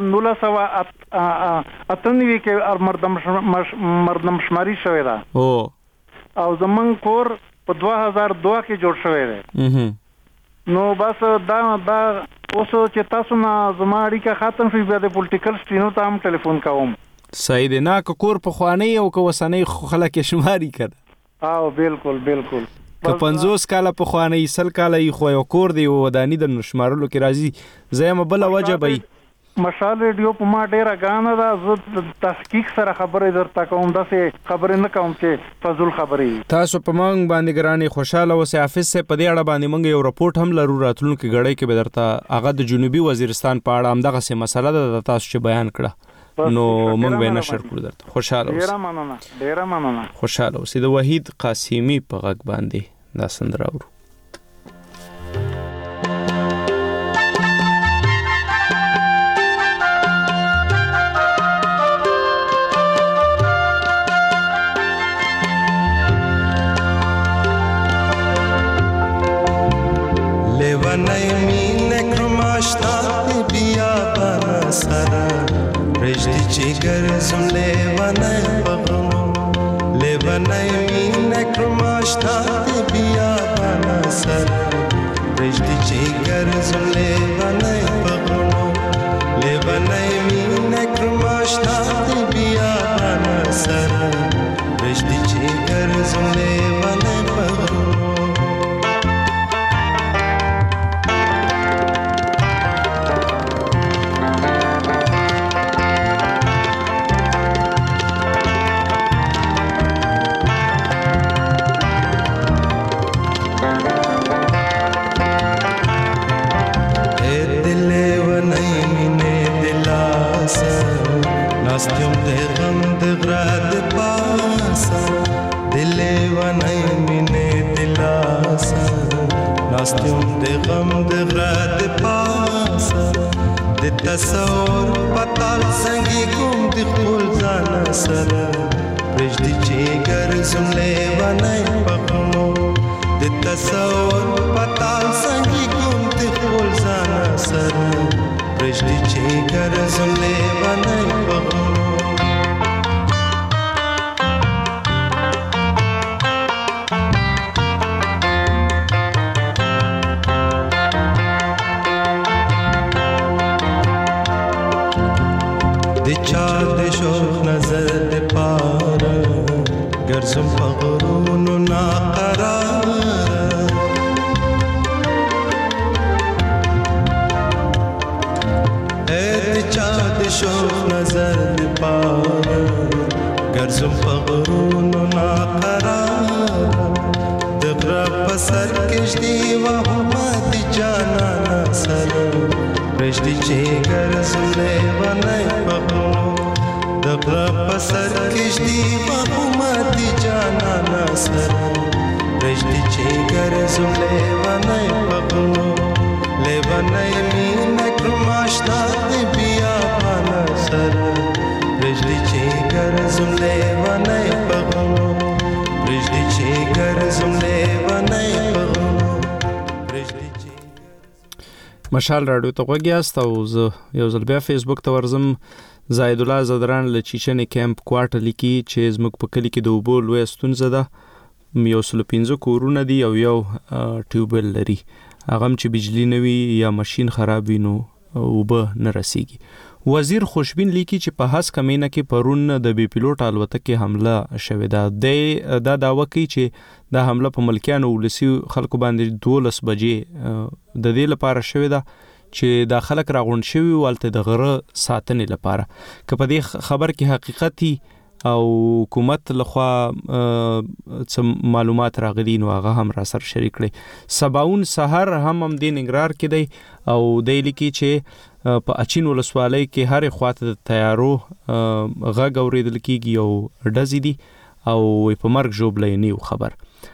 [SPEAKER 19] 1998 کې مردمشماري شوی ده او زمون کور په 2002 کې جوړ شوی دی نو بس دا اوس چې تاسو نه زما اړیکه ختم شي بیا د پولیټیکل سټینو ته هم ټلیفون کوم
[SPEAKER 1] صحیح دی نه کور په خوانی او کو وسنۍ خلک شماري کړه
[SPEAKER 19] او بالکل
[SPEAKER 1] که 50 کاله په خوانی 100 کاله خو یو کور دی ودانی د نشمارلو کې راځي زما بل وجه به
[SPEAKER 19] مشال ریډیو په ما ډیره غانه ده زه تحقیق سره خبرې درته کوم داسې خبرې نه کوم چې فضول خبرې
[SPEAKER 1] تاسو په مونږ باندې ګرانې خوشاله اوسئ حافظ صاحب په دې اړه باندې مونږ یو رپورټ هم لرو راتلونکي غړې کې به درته هغه د جنوبي وزیرستان په اړه هم دغه څه مسله ده تاسو چې بیان کړه نو مونږ به نشر کړو درته خوشاله اوسئ
[SPEAKER 19] ډیره مننه
[SPEAKER 1] خوشاله اوسئ د وحید قاسمی په غږ باندې دا سندره اورو
[SPEAKER 20] Jigar zum levanay bagno levanay mine krumashta biya bana sar rejdi jigar zum levanay bagno levanay mine krumashta biya bana sar rejdi jigar zum levanay bagno ناستیم د غم د غره د پاسه د تصور پتال څنګه کوم د خپل ځان سره پرېږدي چې ګرځم لیونی په غمو د تصور پتال څنګه کوم د خپل ځان سره پرېږدي چې ګرځم لیونی په غمو ګرځم په غرونو ناقراره د چا د شوق نظر دپاره ګرځم په غرونو ناقراره د غره په سر کښتۍ وهمه د جانانه سره پرېږدي چې ګرځم لیونی په غرونو د غره په سر کښتۍ وهمه د جانانه سره پرېږدي چې ګرځم لیونی په غرونو لیونی مینه کړم اشنا د بیابانه سره پرېږدي چې ګرځم لیونی په غرونو پرېږدي چې ګرځم لیونی په غرونو
[SPEAKER 1] مشال راډیو ته غوږ یاست او زه یو ځل بیا فیسبوک ته ورځم. زاید الله زدران له چیچنې کیمپ کوارټ لیکي چې زموږ په کلي کې د اوبو لویه ستونزه ده. 115 کورونه دي او یو ټیوبویل لري. هغه هم چې بجلی نه وي یا ماشین خراب وي نو اوبه نه رسیږي. وزیر خوشبین لیکي چې په هسکه مینه کې پرون د بي پیلوټ الوتکې حمله شوې ده. دا دعوه کوي چې دا حمله په ملکیانو ولسي خلکو باندې 12 بجې د دې لپاره شوې ده چې دا خلک راغونډ شوي والته د غره ساتنې لپاره. که په دې خبر کې حقیقتي او حکومت لخوا څه معلومات راغلي نو هغه هم را سره شریک کړي. سباون سحر هم د ننګرهار کې دی او دی لیکي چې په اچین ولسوالۍ کې هرې خواته د تیارو غږ اورېدل کېږي او ډزې دي او په مرګ ژوبلی نه یو خبر.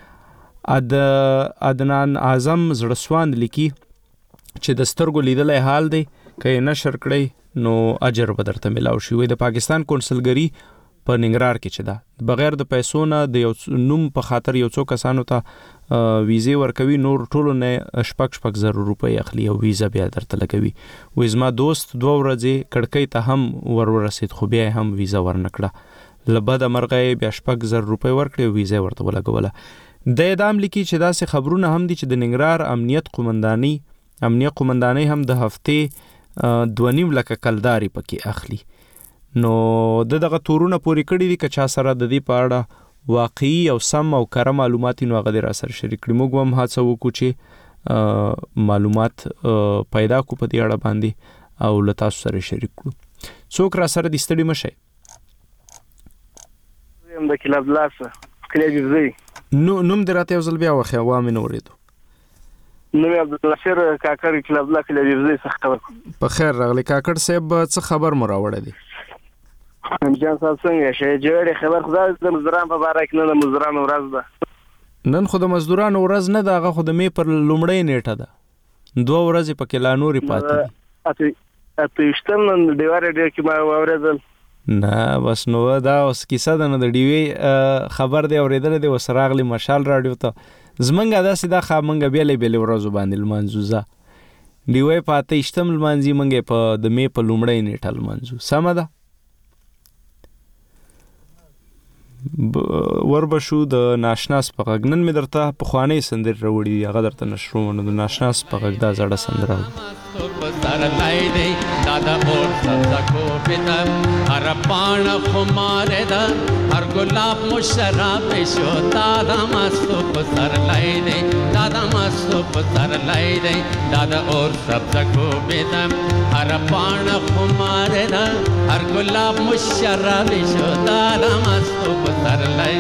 [SPEAKER 1] عدنان اعظم زړسوان لیکي چې د سترګو لیدلی حال دی که یې نشر کړئ نو اجر به درته میلاو شي. وایي د پاکستان کونسلګري په ننګرهار کې چې ده بغیر د پیسو نه د یو نوم په خاطر یو څو کسانو ته ویزې ورکوي، نور ټولو نه 6,000 روپۍ اخلي او ویزه بیا درته لګوي. وایي زما دوست 2 ورځې کړکۍ ته هم ورسید خو بیا هم ویزه ورنکړه. له بده مرغه یې بیا 6,000 روپۍ ورکړې او ویزه ورته ولګوله. د ادام لیکي چې داسې خبرونه هم دي چې د ننګرهار امنیت قومندانۍ هم د هفتې 2.5 لکه کلداري پکې اخلي. نو دغه تورونه پوری کړی دي که چا سره د دې په اړه واقعي او سم او کره معلومات نو هغه را سره شریک کړي. موږ هم هڅه وکړو چې معلومات پیدا کو په دې اړه باندې او له تاسو سره شریک کړو. څوک را سره د ستړي مشه
[SPEAKER 21] د کلاب لاسه کلیږي
[SPEAKER 1] نوم دراته یو ځل بیا واخیا وامه نو ورېدو.
[SPEAKER 21] نو عبدالناصر کاکړ کلاب لا کلیږي څه خبر
[SPEAKER 1] په خیر راغلی کاکړ صاحب څه خبر مو راوړی دی؟
[SPEAKER 21] جان صاحب څنګه شې جوړې خبر خدای د مزدوران په باره کې نه د مزدورانو ورځ ده.
[SPEAKER 1] نن خو د مزدورانو ورځ نه ده، هغه خو د می پر لومړۍ نیټه ده. 2 ورځې پکې لا نورې پاتې دي.
[SPEAKER 21] اته شتم نن دیوار ډېر کې ما واورېدل
[SPEAKER 1] نه بس نو دا اوس کیسه ده نو د ډیوی خبر دی اوریدل دی وسراغلی مشال راډیو ته زمنګا داسې دا خامنګ بیلې ورځو باندې لمانځوزه دیوی پاتې شتم لمانځي منګه په د می په لومړۍ نیټه لمانځو سم ده. وربشو د ناشناس په غږ نن مې درته په خوانې سندر راوړي هغه درته نشرو نو د ناشناس په غږ دا زړه سندره
[SPEAKER 22] سر लाई दे दादा और सब्जा को पिता हर पान खुमारे दा हर गुलाब मुशराब शो दादा मस्तो सर लाई दे दादा मस्तो सर लाई दे दादा और सब्जा को पिता हर पान खुमारे दा हर गुलाब मुशराब शो दादा मस्तो सर लाई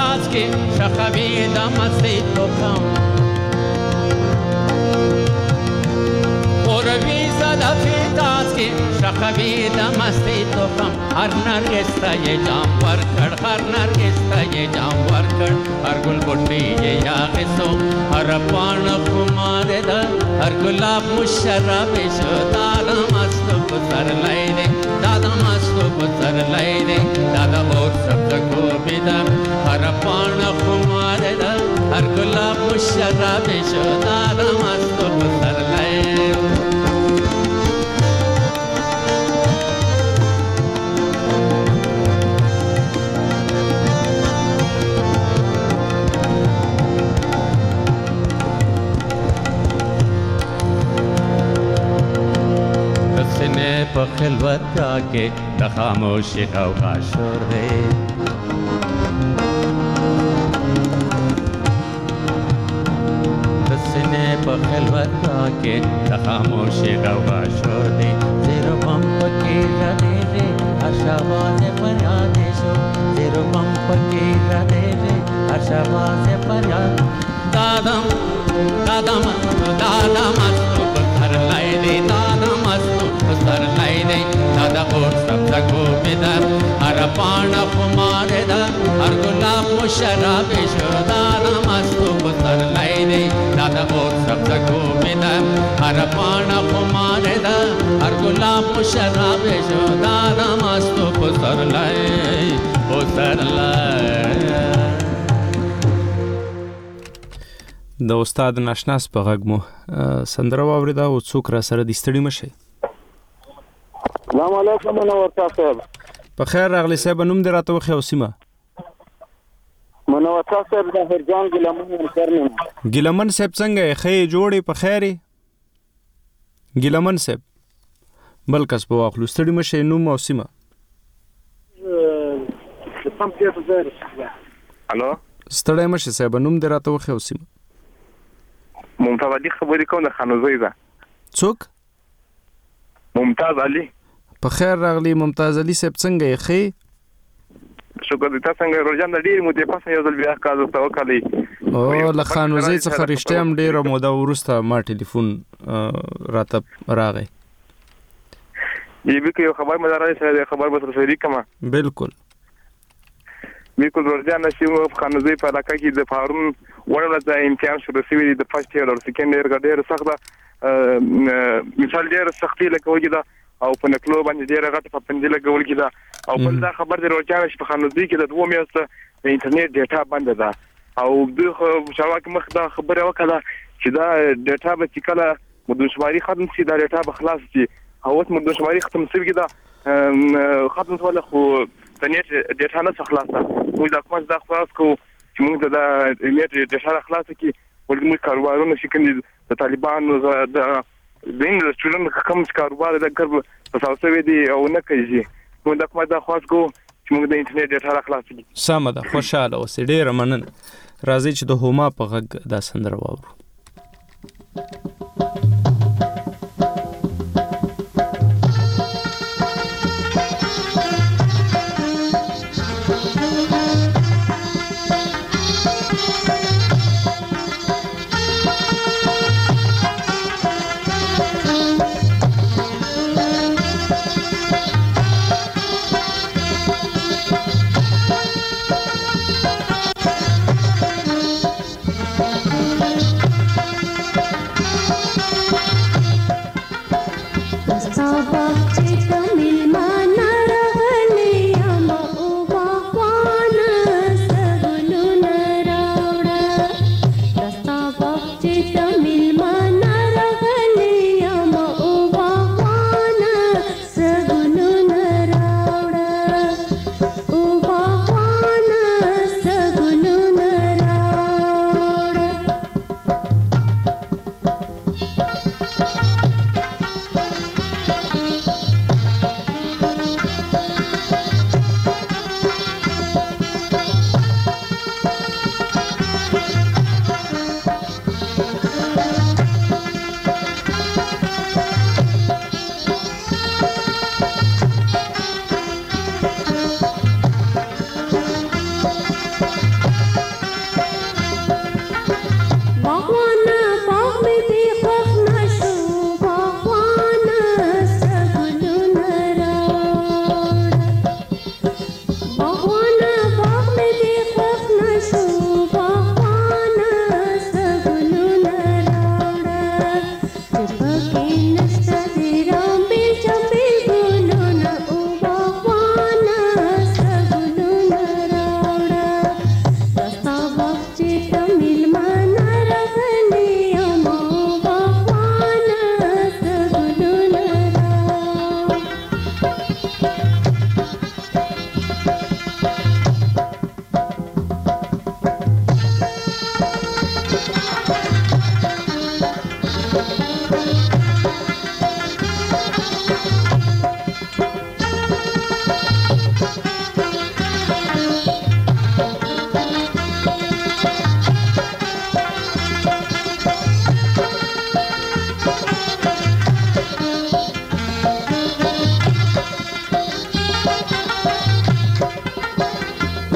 [SPEAKER 22] تاج کې شخوي د مستۍ توخم اوروي صدفي تاج کې شخوي د مستۍ توخم هر نرګس ته یې جام ورکړ هر نرګس ته یې جام ورکړ هر ګل بوټي یې یاغسو هر پاڼه خمار ده هر ګلاب مشرب شو دادا مستو پسرلی دی دادا مستو پسرلی دی دادا اور سبز گوبی ده هر پاڼه خمار ده هر ګلاب مشرب شو دادا مستو پسرلی په خلوت کې د خاموشي غوغا شور دی د سینې په خلوت کې د خاموشي غوغا شور دی زیرو بم پکې راځي هر شواز فریاد شو زیرو بم پکې راځي هر شواز فریاد دادم دادم دادم پر لای دی دادم پر لای دی دادا اور سبز گوبی ده هر پاڼه خمار ده هر ګلاب مشرب شو دادا مستو پر لای دی دادا اور سبز گوبی ده هر پاڼه خمار ده هر ګلاب مشرب شو دادا مستو پر لای
[SPEAKER 1] د استاد ناشناس په غږ مو سندره واورېده او څوک را سره د ستړي مشي.
[SPEAKER 21] السلام علیکم منور صاحب.
[SPEAKER 1] په خیر راغلی صاحب، نوم دې راته وښیه او سیمه.
[SPEAKER 21] منور صاحب ظاهر جان ګیلمن کرنه.
[SPEAKER 1] ګیلمن صاحب څنګه یې؟ ښه جوړې په خیر یې؟ ګیلمن صاحب بل کس په واخلو، ستړي مشي، نوم او سیمه.
[SPEAKER 2] الو
[SPEAKER 1] ستړی مشي صاحب، نوم دې راته وښیه او سیمه.
[SPEAKER 2] ممتاز علي خبرې کوم د خانوزۍ ده.
[SPEAKER 1] څوک؟
[SPEAKER 2] ممتاز علي.
[SPEAKER 1] په خیر راغلی ممتاز علي صاحب، څنګه یې؟ ښه
[SPEAKER 2] شکر دې. تاسو څنګه روزان د ډېرې مودې پس یو ځل بیا کار ورته وکړی؟
[SPEAKER 1] او له خانوزۍ څخه رښتیا هم ډېره موده وروسته ما ټلیفون راته راغی.
[SPEAKER 2] یې یو خبر مې راځي سره خبر به سره شریک کما.
[SPEAKER 1] بالکل
[SPEAKER 2] بالکل ورځان چې خانوزۍ په علاقه کې د فارون وړل د امتحان شروع شوی د فرست ایئر او سیکنډ ایئر ډېر سخت مثال ډېر سختي لګول کېده او په نکلو باندې ډېر غټه په پنځه لګول کېده او بل دا خبر دی ورځان چې په خانوزۍ کې د 2 میاشتو د انټرنیټ ډیټا بند ده او د شواک مخ دا خبره وکړه چې دا ډیټا به چې کله مدوشماري ختم شي دا ډیټا به خلاص شي او اوس مدوشماري ختم شوی دا ختم شول خو د نت ډیټا نه خلاصه موږ د کوم ځای خلاص کو چې موږ د نت ډیټا خلاصه کی ولې موږ کاروبارونه چې کوم د طالبانو د انډستریونو کوم کاروبار د ګرب په تاسو دی او نه کوي موږ د کوم ځای خلاص کو چې موږ د انټرنیټ ډیټا خلاصه کی.
[SPEAKER 1] سمه ده، خوشاله اوسې، ډېره مننه. راځي چې د هوما په غږ دا سندره واورو.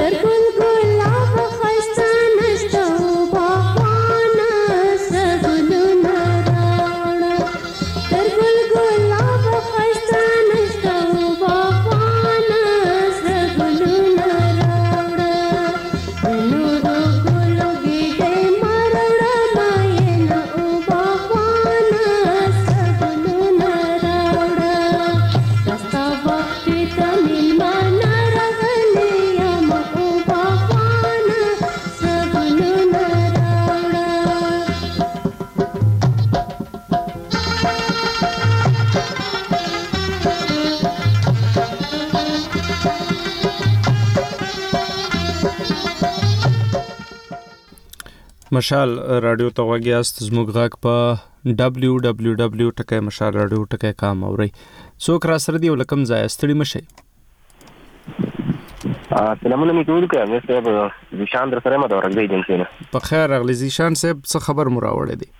[SPEAKER 1] مشال رادیو ته وګیاست زموږ غږ په www.mashalradio.com اوري څوک را سره دی ولکم ځای ستړي مشه
[SPEAKER 21] سلامونه میکول که مې صاحب ځشان در سره ما دا ورغلی دم سینه
[SPEAKER 1] په خیر اغلی ځشان صاحب څه خبر مو راوړې دي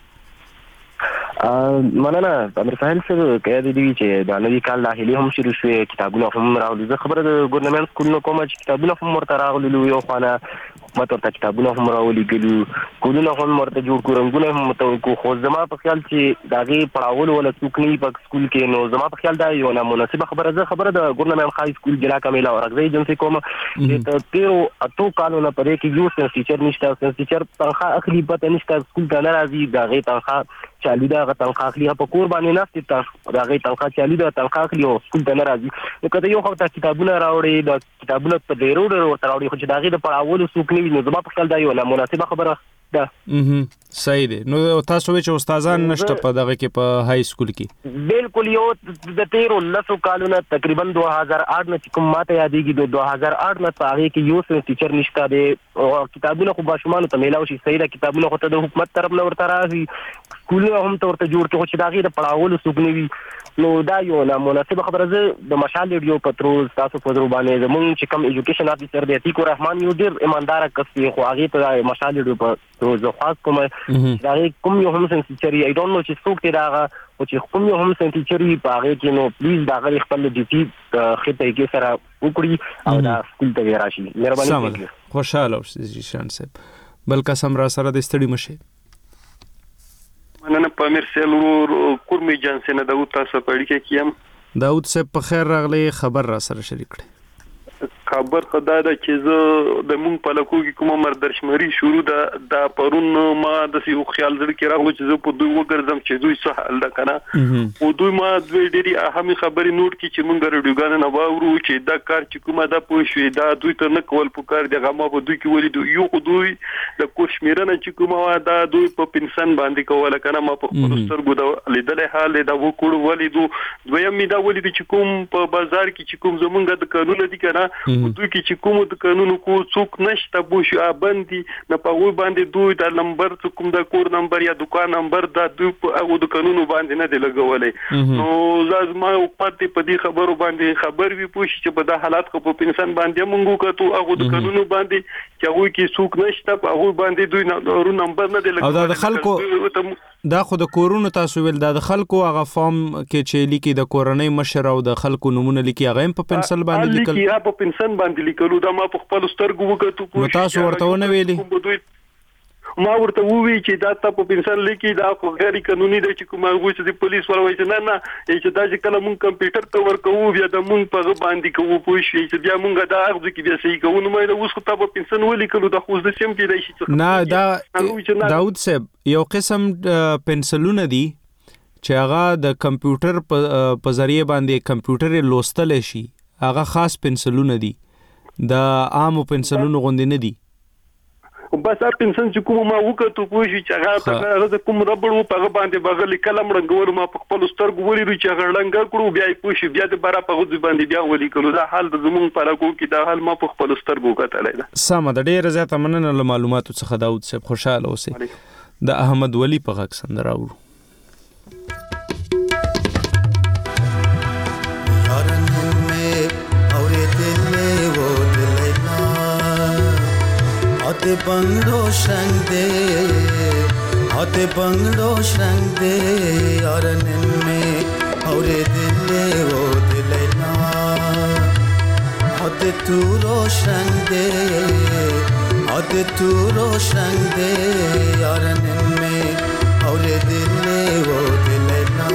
[SPEAKER 21] مننه امیر فاعل څه کې دی چې د نوي کال داخلي هم شروع شوی کتابونه هم راوړي زه خبره د ګورنمنت سکول نو کوم چې کتابونه هم ورته راغلي یو خانه ماته کتابونه هم راولي ګلو کولونه هم ورته جوړ کورنګونه هم مته کو خو زما په خیال چې داغي پړاول ولا څوکني په سکول کې نو زما په خیال دا یو نه مناسبه خبره د ګورنمنت خای سکول جلا کمیلا ورغځي جنسي کوم چې تیرو اتو قانون پرې کې یو سنس ټیچر نشته سنس ټیچر تنخواه اخلي پته نشته سکول ته ناراضي داغي تنخواه چالي دا تنخواه اخلي په کور باندې نفس داغي تنخواه چالي دا تنخواه اخلي او سکول ته ناراضي نو کله یو خو کتابونه راوړي د کتابونه په ډیرو ورته راوړي خو چې داغي د پړاول څوکني نو زما په خیال دا یو نه مناسبه خبره ده
[SPEAKER 1] صحیح دی نو تاسو چې استادان نشته په دغه کې په های سکول کې
[SPEAKER 21] بالکل یو د 13 کالونو تقریبا 2008 نه کوم ماته یادېږي د 2008 نه هغه کې یو سنس ټیچر نشته دی او کتابونه خو باشمانو ته میلاو شي صحیح کتابونه خو ته د حکومت طرف نه ورته راځي سکولونه هم ته ورته جوړ کې چې داغه د پړاول څوکني وي نو دا یو نه مناسبه خبره ده د مشال ریډیو پتروز تاسو په ضرور باندې زموږ چې کوم ایجوکیشن افیسر دی عتیق الرحمن یو ډیر ایماندار کس دی خو هغه ته مشال ریډیو پتروز خاص کوم دا کوم یو هم سنس ټیچر ای ډونټ نو چې څوک دی دا او چې کوم یو هم سنس ټیچر ای په هغه کې نو پلیز دا غوښتل خپل ډیټي خطه کې سره وکړي او دا سکول ته راشي مهرباني وکړئ
[SPEAKER 1] خوشاله اوسئ شان صاحب بل قسم را سره د ستړي مشه
[SPEAKER 8] مننه پامیر سیلور کورمي جانسن داوود تاسو په اړیکه کې یم
[SPEAKER 1] داوود صاحب په خیر راغلی خبر را سره شریک کړئ
[SPEAKER 8] خبر خدای دا چې زه د مونږ په لکو کې کومه مردرشمري شروع دا پرون ما د یو خیال زړه کې راغلو چې زه په دوی وګرځم چې دوی څه حل ده کنه او دوی ما دوی ډېری اهمي خبرې نوٹ کی چې مونږ رادیوګان نه واورو چې دا کار چې کومه دا پوښوي دا دوی ته نه کول پکار دی غما په دوی کې ولې یو خو دوی د کوشمیرنه چې کومه دا دوی په پنسن باندې کوله کنه ما په خپل سترګو دا لیدلې حال دا وکړو ولې دویم دا ولې چې کوم په بازار کې چې کوم زمونږ د قانون دي کنه دوی کې چې کوم د قانونو کو څوک نشته بوشي باندې نه په وای باندې دوی د نمبر کوم د کور نمبر یا دکان نمبر دا دوی په هغه د قانونو باندې نه دی لګولې نو زما او پاتې په دې خبرو باندې خبر وی پوښي چې په دا حالات خو په انسان باندې مونږ کتو هغه د قانونو باندې چې هغه کې څوک نشته په هغه باندې دوی نمبر نه دی لګولې
[SPEAKER 1] او دا د خلکو دا خو د کورونو تاسو ویل دا د خلکو هغه فارم کې چې لیکي د کورنۍ مشر او د خلکو نمونه لیکي هغه په پنسل باندې لیکل
[SPEAKER 8] لیکي په پنسل باندې لیکلو دا ما په خپل سترګو وکړو
[SPEAKER 1] نو تاسو ورته ونه ویلي
[SPEAKER 8] ما ورته وی چې دا ته په پنسل لیکي دا خو غیر قانوني دی چې کومه غوښتي د پولیس ولوي چې نه چې دا چې کله مونږ کمپیوټر ته ورکوو بیا د مونږ په باندې کوو پوه شئ چې بیا مونږ دا اخذ کې بیا صحیح کوو نو مې اوس خو ته په پنسل ولیکلو دا خو د سیم کې دی چې
[SPEAKER 1] نه دا داود صاحب یو قسم پنسلونه دي چې هغه د کمپیوټر په ذریعہ باندې کمپیوټر لوستل شي هغه خاص پنسلونه دي د عام پنسلونو غوندې نه دي
[SPEAKER 8] بس پنسل چې کوم ما وکړو پوه شي چې هغه کوم ربړ و په باندې بغل کلم رنګور ما په خپل سترګو ولیدو چې هغه رنګ کړو بیا پوه شي بیا د بارا په غوځ باندې بیا ولیکلو دا حال د زمون پر کو کې دا حال ما په خپل سترګو کتلای دا
[SPEAKER 1] سم د ډیره زیاته مننه له معلوماتو څخه داود صاحب خوشاله اوسئ د احمد ولی په غږ سندره اورو
[SPEAKER 9] Ate bangdo shrang de aranen me aure dille wo dilaina Ate तू रोशन दे तू रोशन दे यार में और दिल वो दिल ना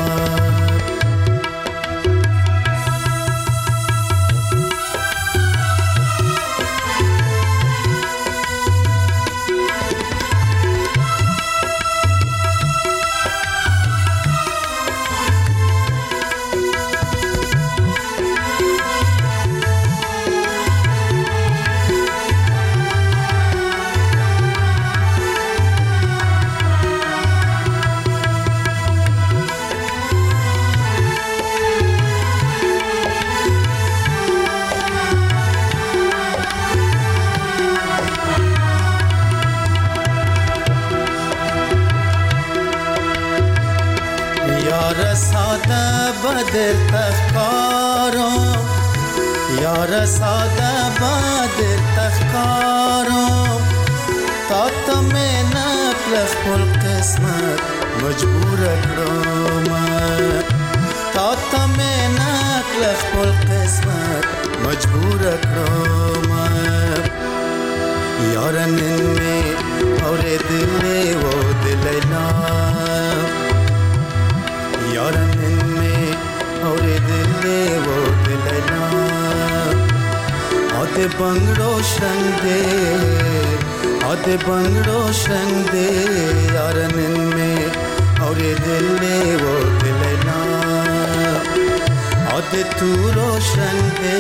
[SPEAKER 9] बदर तख्कारों यार सादा बदर तख्कारों तात में नकलख पुल किस्मत मजबूर करो तात में नकलख पुल किस्मत मजबूर करो यार में और दिल वो दिल ना यार और दिल वो दिल ना आते बंगड़ो शंदे यार में और दिल वो दिल ना आते तू रोशन दे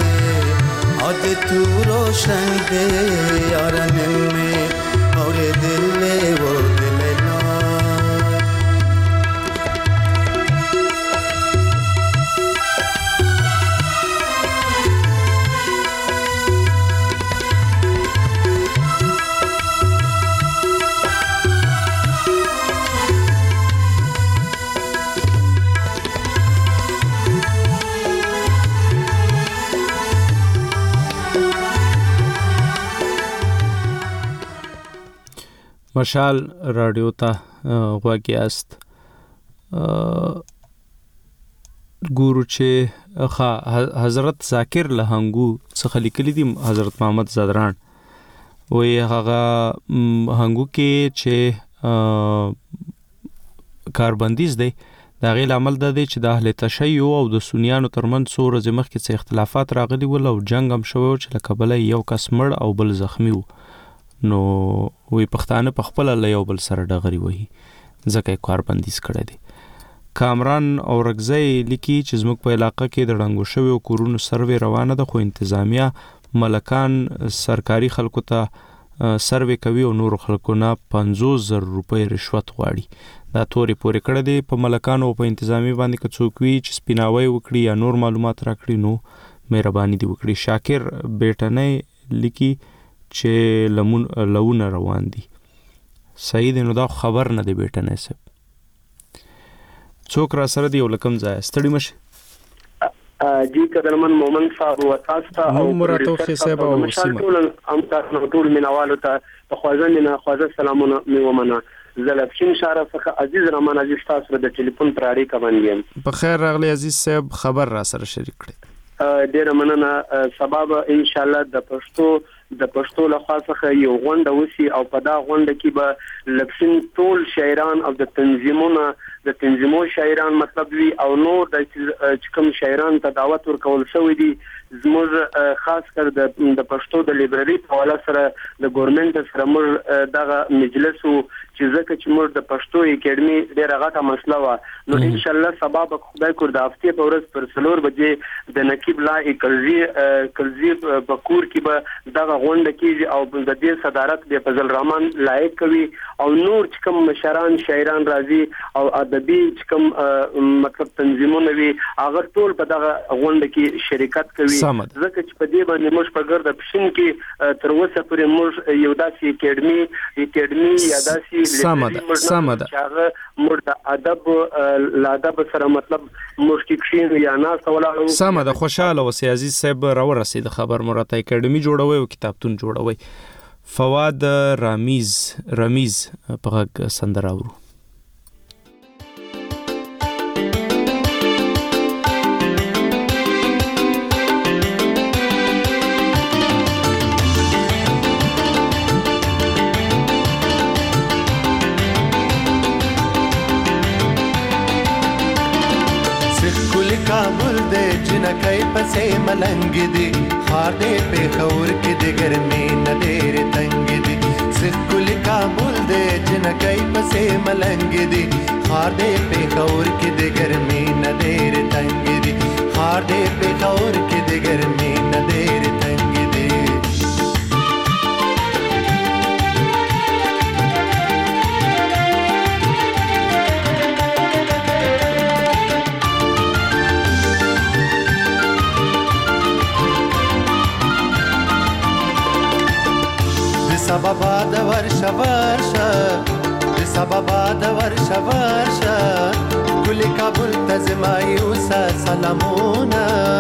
[SPEAKER 9] यार में और दिल वो दिल ना
[SPEAKER 1] مشال رادیو ته غوږ یاست. ګورو چې حضرت ذاکر لهنګو څخه لیکلي دي حضرت محمد زادران وی هغه هنګو کې چې کاربندیز دی دا غیل عمل ده دی چې د اهل تشیع او د سنیانو ترمنځ څو ورځې مخکې څه اختلافات راغلي ول او جنگ هم شوی و چې له کبله یو کس مړ او بل زخمی و نو وی پښتانه په خپل له یو بل سره ډغري وهي ځکه کاربندیز کړی دی. کامران او رګزی لیکي چې زموږ په علاقه کې د ړنګو شویو کورونو سروې روانه ده خو انتظامیه ملکان سرکاري خلکو ته سروې کوي او نور خلکو نه 50,000 روپۍ رشوت غواړي. دا تورې پورې کړی دی په ملکانو او په انتظامیه باندې که څوک وي چې سپیناوی وکړي یا نور معلومات راکړي نو مهرباني دې وکړي. شاکر بیټنۍ لیکي چې لونه روان دي. صحیح دی نو دا خبر نه دی بیټنۍ صاحب. څوک را سره دی یو لکم ځای ستړي مشه
[SPEAKER 3] جی قدرمن مومن صاحب و تاسو ته او
[SPEAKER 1] مراتو خي صاحب او سیمه
[SPEAKER 3] ام تاسو ټول مینوالو ته خوازه سلامونه میومنه زلفشین شارف څخه عزیز رحمان عزیز تاسو د ټلیفون پر اړیکه باندې
[SPEAKER 1] په خیر راغلی عزیز صاحب خبر را سره شریک کړئ.
[SPEAKER 3] ډیر مننه سبب ان شاء الله د پښتو له خاصه یو غونډه وسی او په دا غونډه کې به لکشن ټول شاعران او د تنظیمو شاعران مطلب وی او نور د کوم شاعران ته دعوت ورکول شوې دي زموږ خاص کر د پښتو د لیبرری په حواله سره د ګورنمنت سره موږ دغه مجلس چې ځکه چې موږ د پښتو اکیډمي ډیره غټه مسله و نو ان شاء الله سبب خدای کور د هفته په ورځ پر 4 بجې د نقیب لا کلزی بکور کې به دغه غونډه کیږي او د دې صدارت د فضل الرحمن لایق کوي او نور چې کوم مشران شاعران راځي او ادبي چې کوم مطلب تنظیمونه وي هغه ټول په دغه غونډه کې شرکت کوي ځکه چې په دې باندې موږ په ګرد پښین کې تر اوسه پورې موږ یو داسې اکیډمي یا داسې
[SPEAKER 1] سمه ده
[SPEAKER 3] موږ د ادب لادب سره مطلب موږ کې کښین یا ناس ولاړو
[SPEAKER 1] سمه ده. خوشاله اوسئ عزیز صاحب را ورسید خبر مراته اکیډمي جوړوي او کتابتون جوړوي. فواد رمیز په غږ سندره اورو.
[SPEAKER 9] پسې ملنګ دي خار دې پېښور کې د ګرمۍ نه ډېرې تنګ دي سکول کابل دې جنکۍ پسې ملنګ دي خار دې پېښور کې د ګرمۍ نه ډېرې تنګ دي خار دې پېښور کې د ګرمۍ نه ډېرې تنګ دي سببا د ورشه ورشه د سببا د ورشه ورشه ګل کابل ته زما یو سلامونه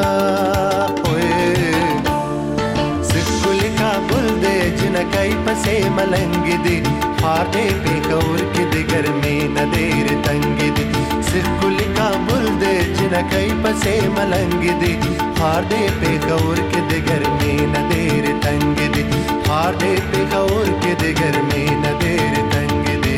[SPEAKER 9] ګل کابل دې جنکۍ پسې ملنګ دي خار دې پېښور کې د ګرمۍ نه ډېرې تنګ دي ګل کابل دې جنکۍ پسې ملنګ دي خار دې پېښور کې د ګرمۍ نه ډېرې تنګ دي خار دې پېښور کې د ګرمۍ نه ډېرې تنګ دي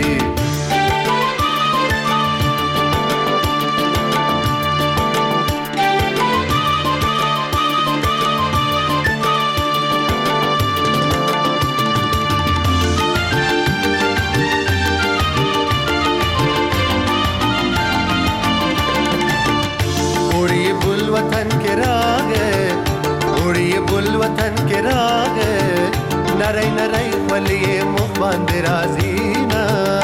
[SPEAKER 9] اوړي بل وطن کې راغې اوړي بل وطن کې راغې نری نری خولې مخ باندې راځي نه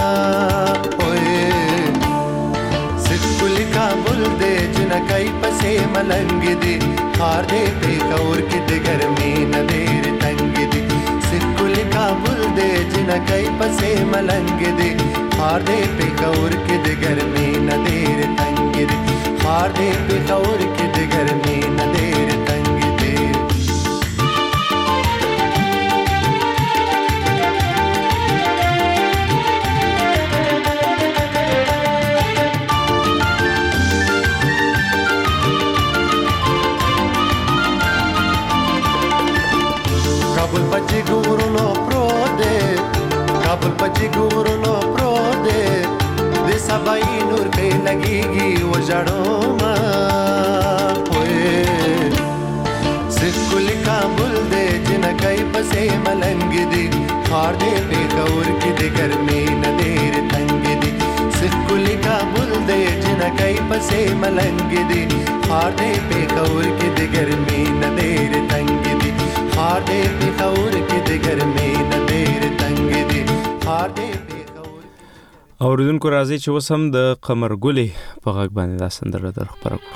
[SPEAKER 9] سکول کابل دې جنکۍ پسې ملنګ دي خار دې پېښور کې د ګرمۍ نه ډېرې تنګ دي سکول کابل دې جنکۍ پسې ملنګ دي خار دې پېښور کې د ګرمۍ نه ډېرې تنګ دي خار دې پېښور کې د ګرمۍ نه ډېرې تنګ دي کابل بچی ګورونو پروت دی کابل بچی ګورونو پروت دی د سبای نور په لګيږي وژړو ما سکول کابل دې جنکۍ پسې ملنګ دي خار دې پېښور کې د ګرمۍ نه ډېرې تنګ دي سکول کابل دې جنکۍ پسې ملنګ دي خار دې پېښور کې د ګرمۍ نه ډېرې تنګ دي خار دې پېښور کې د ګرمۍ نه ډېرې تنګ دي خار دې
[SPEAKER 1] اوریدونکو راځي چې اوس هم د قمر ګلې په غږ باندې دا سندره در خپره کړو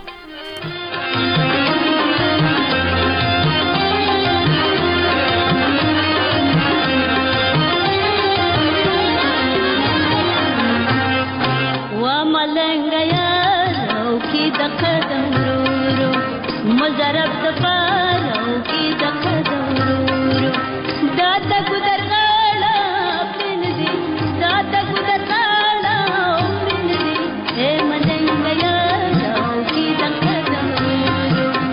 [SPEAKER 7] وا ملنګ یارو کې د قدم ورو مزرب د پارو کې د قدم ورو دا د ګدر غاړه پن دي دا د ګدر غاړه پن دي اے ملنګ یارو کې د قدم ورو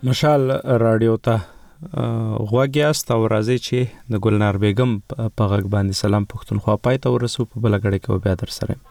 [SPEAKER 1] مشال رادیو ته غواګیاست او راځي چې د ګلنار بیگم په غږ باندې سلام پښتونخوا پای ته ورسو په بل غړي کې بیا در سره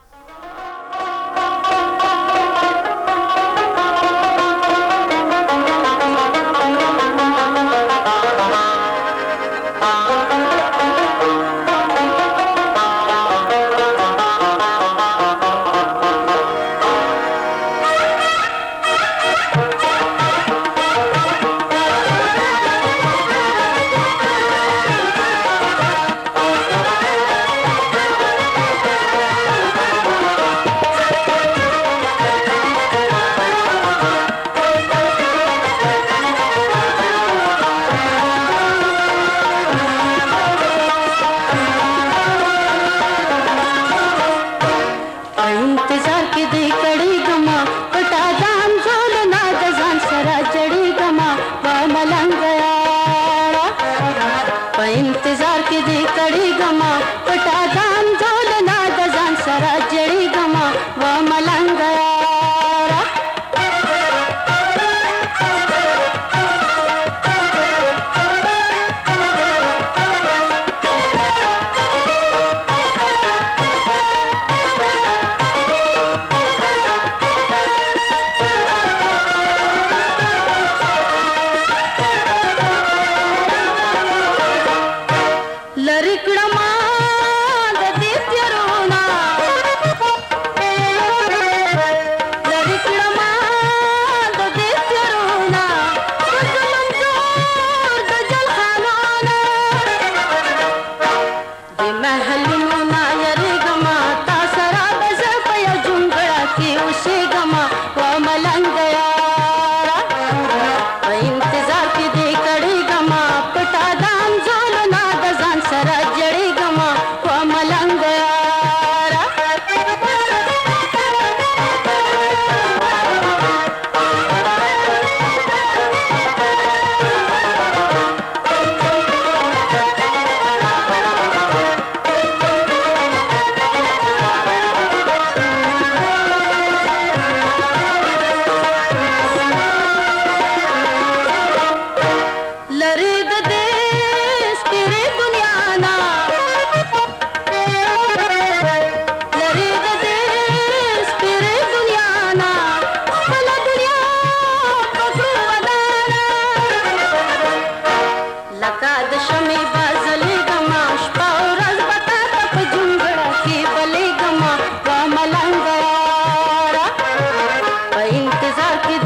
[SPEAKER 5] इंतजार की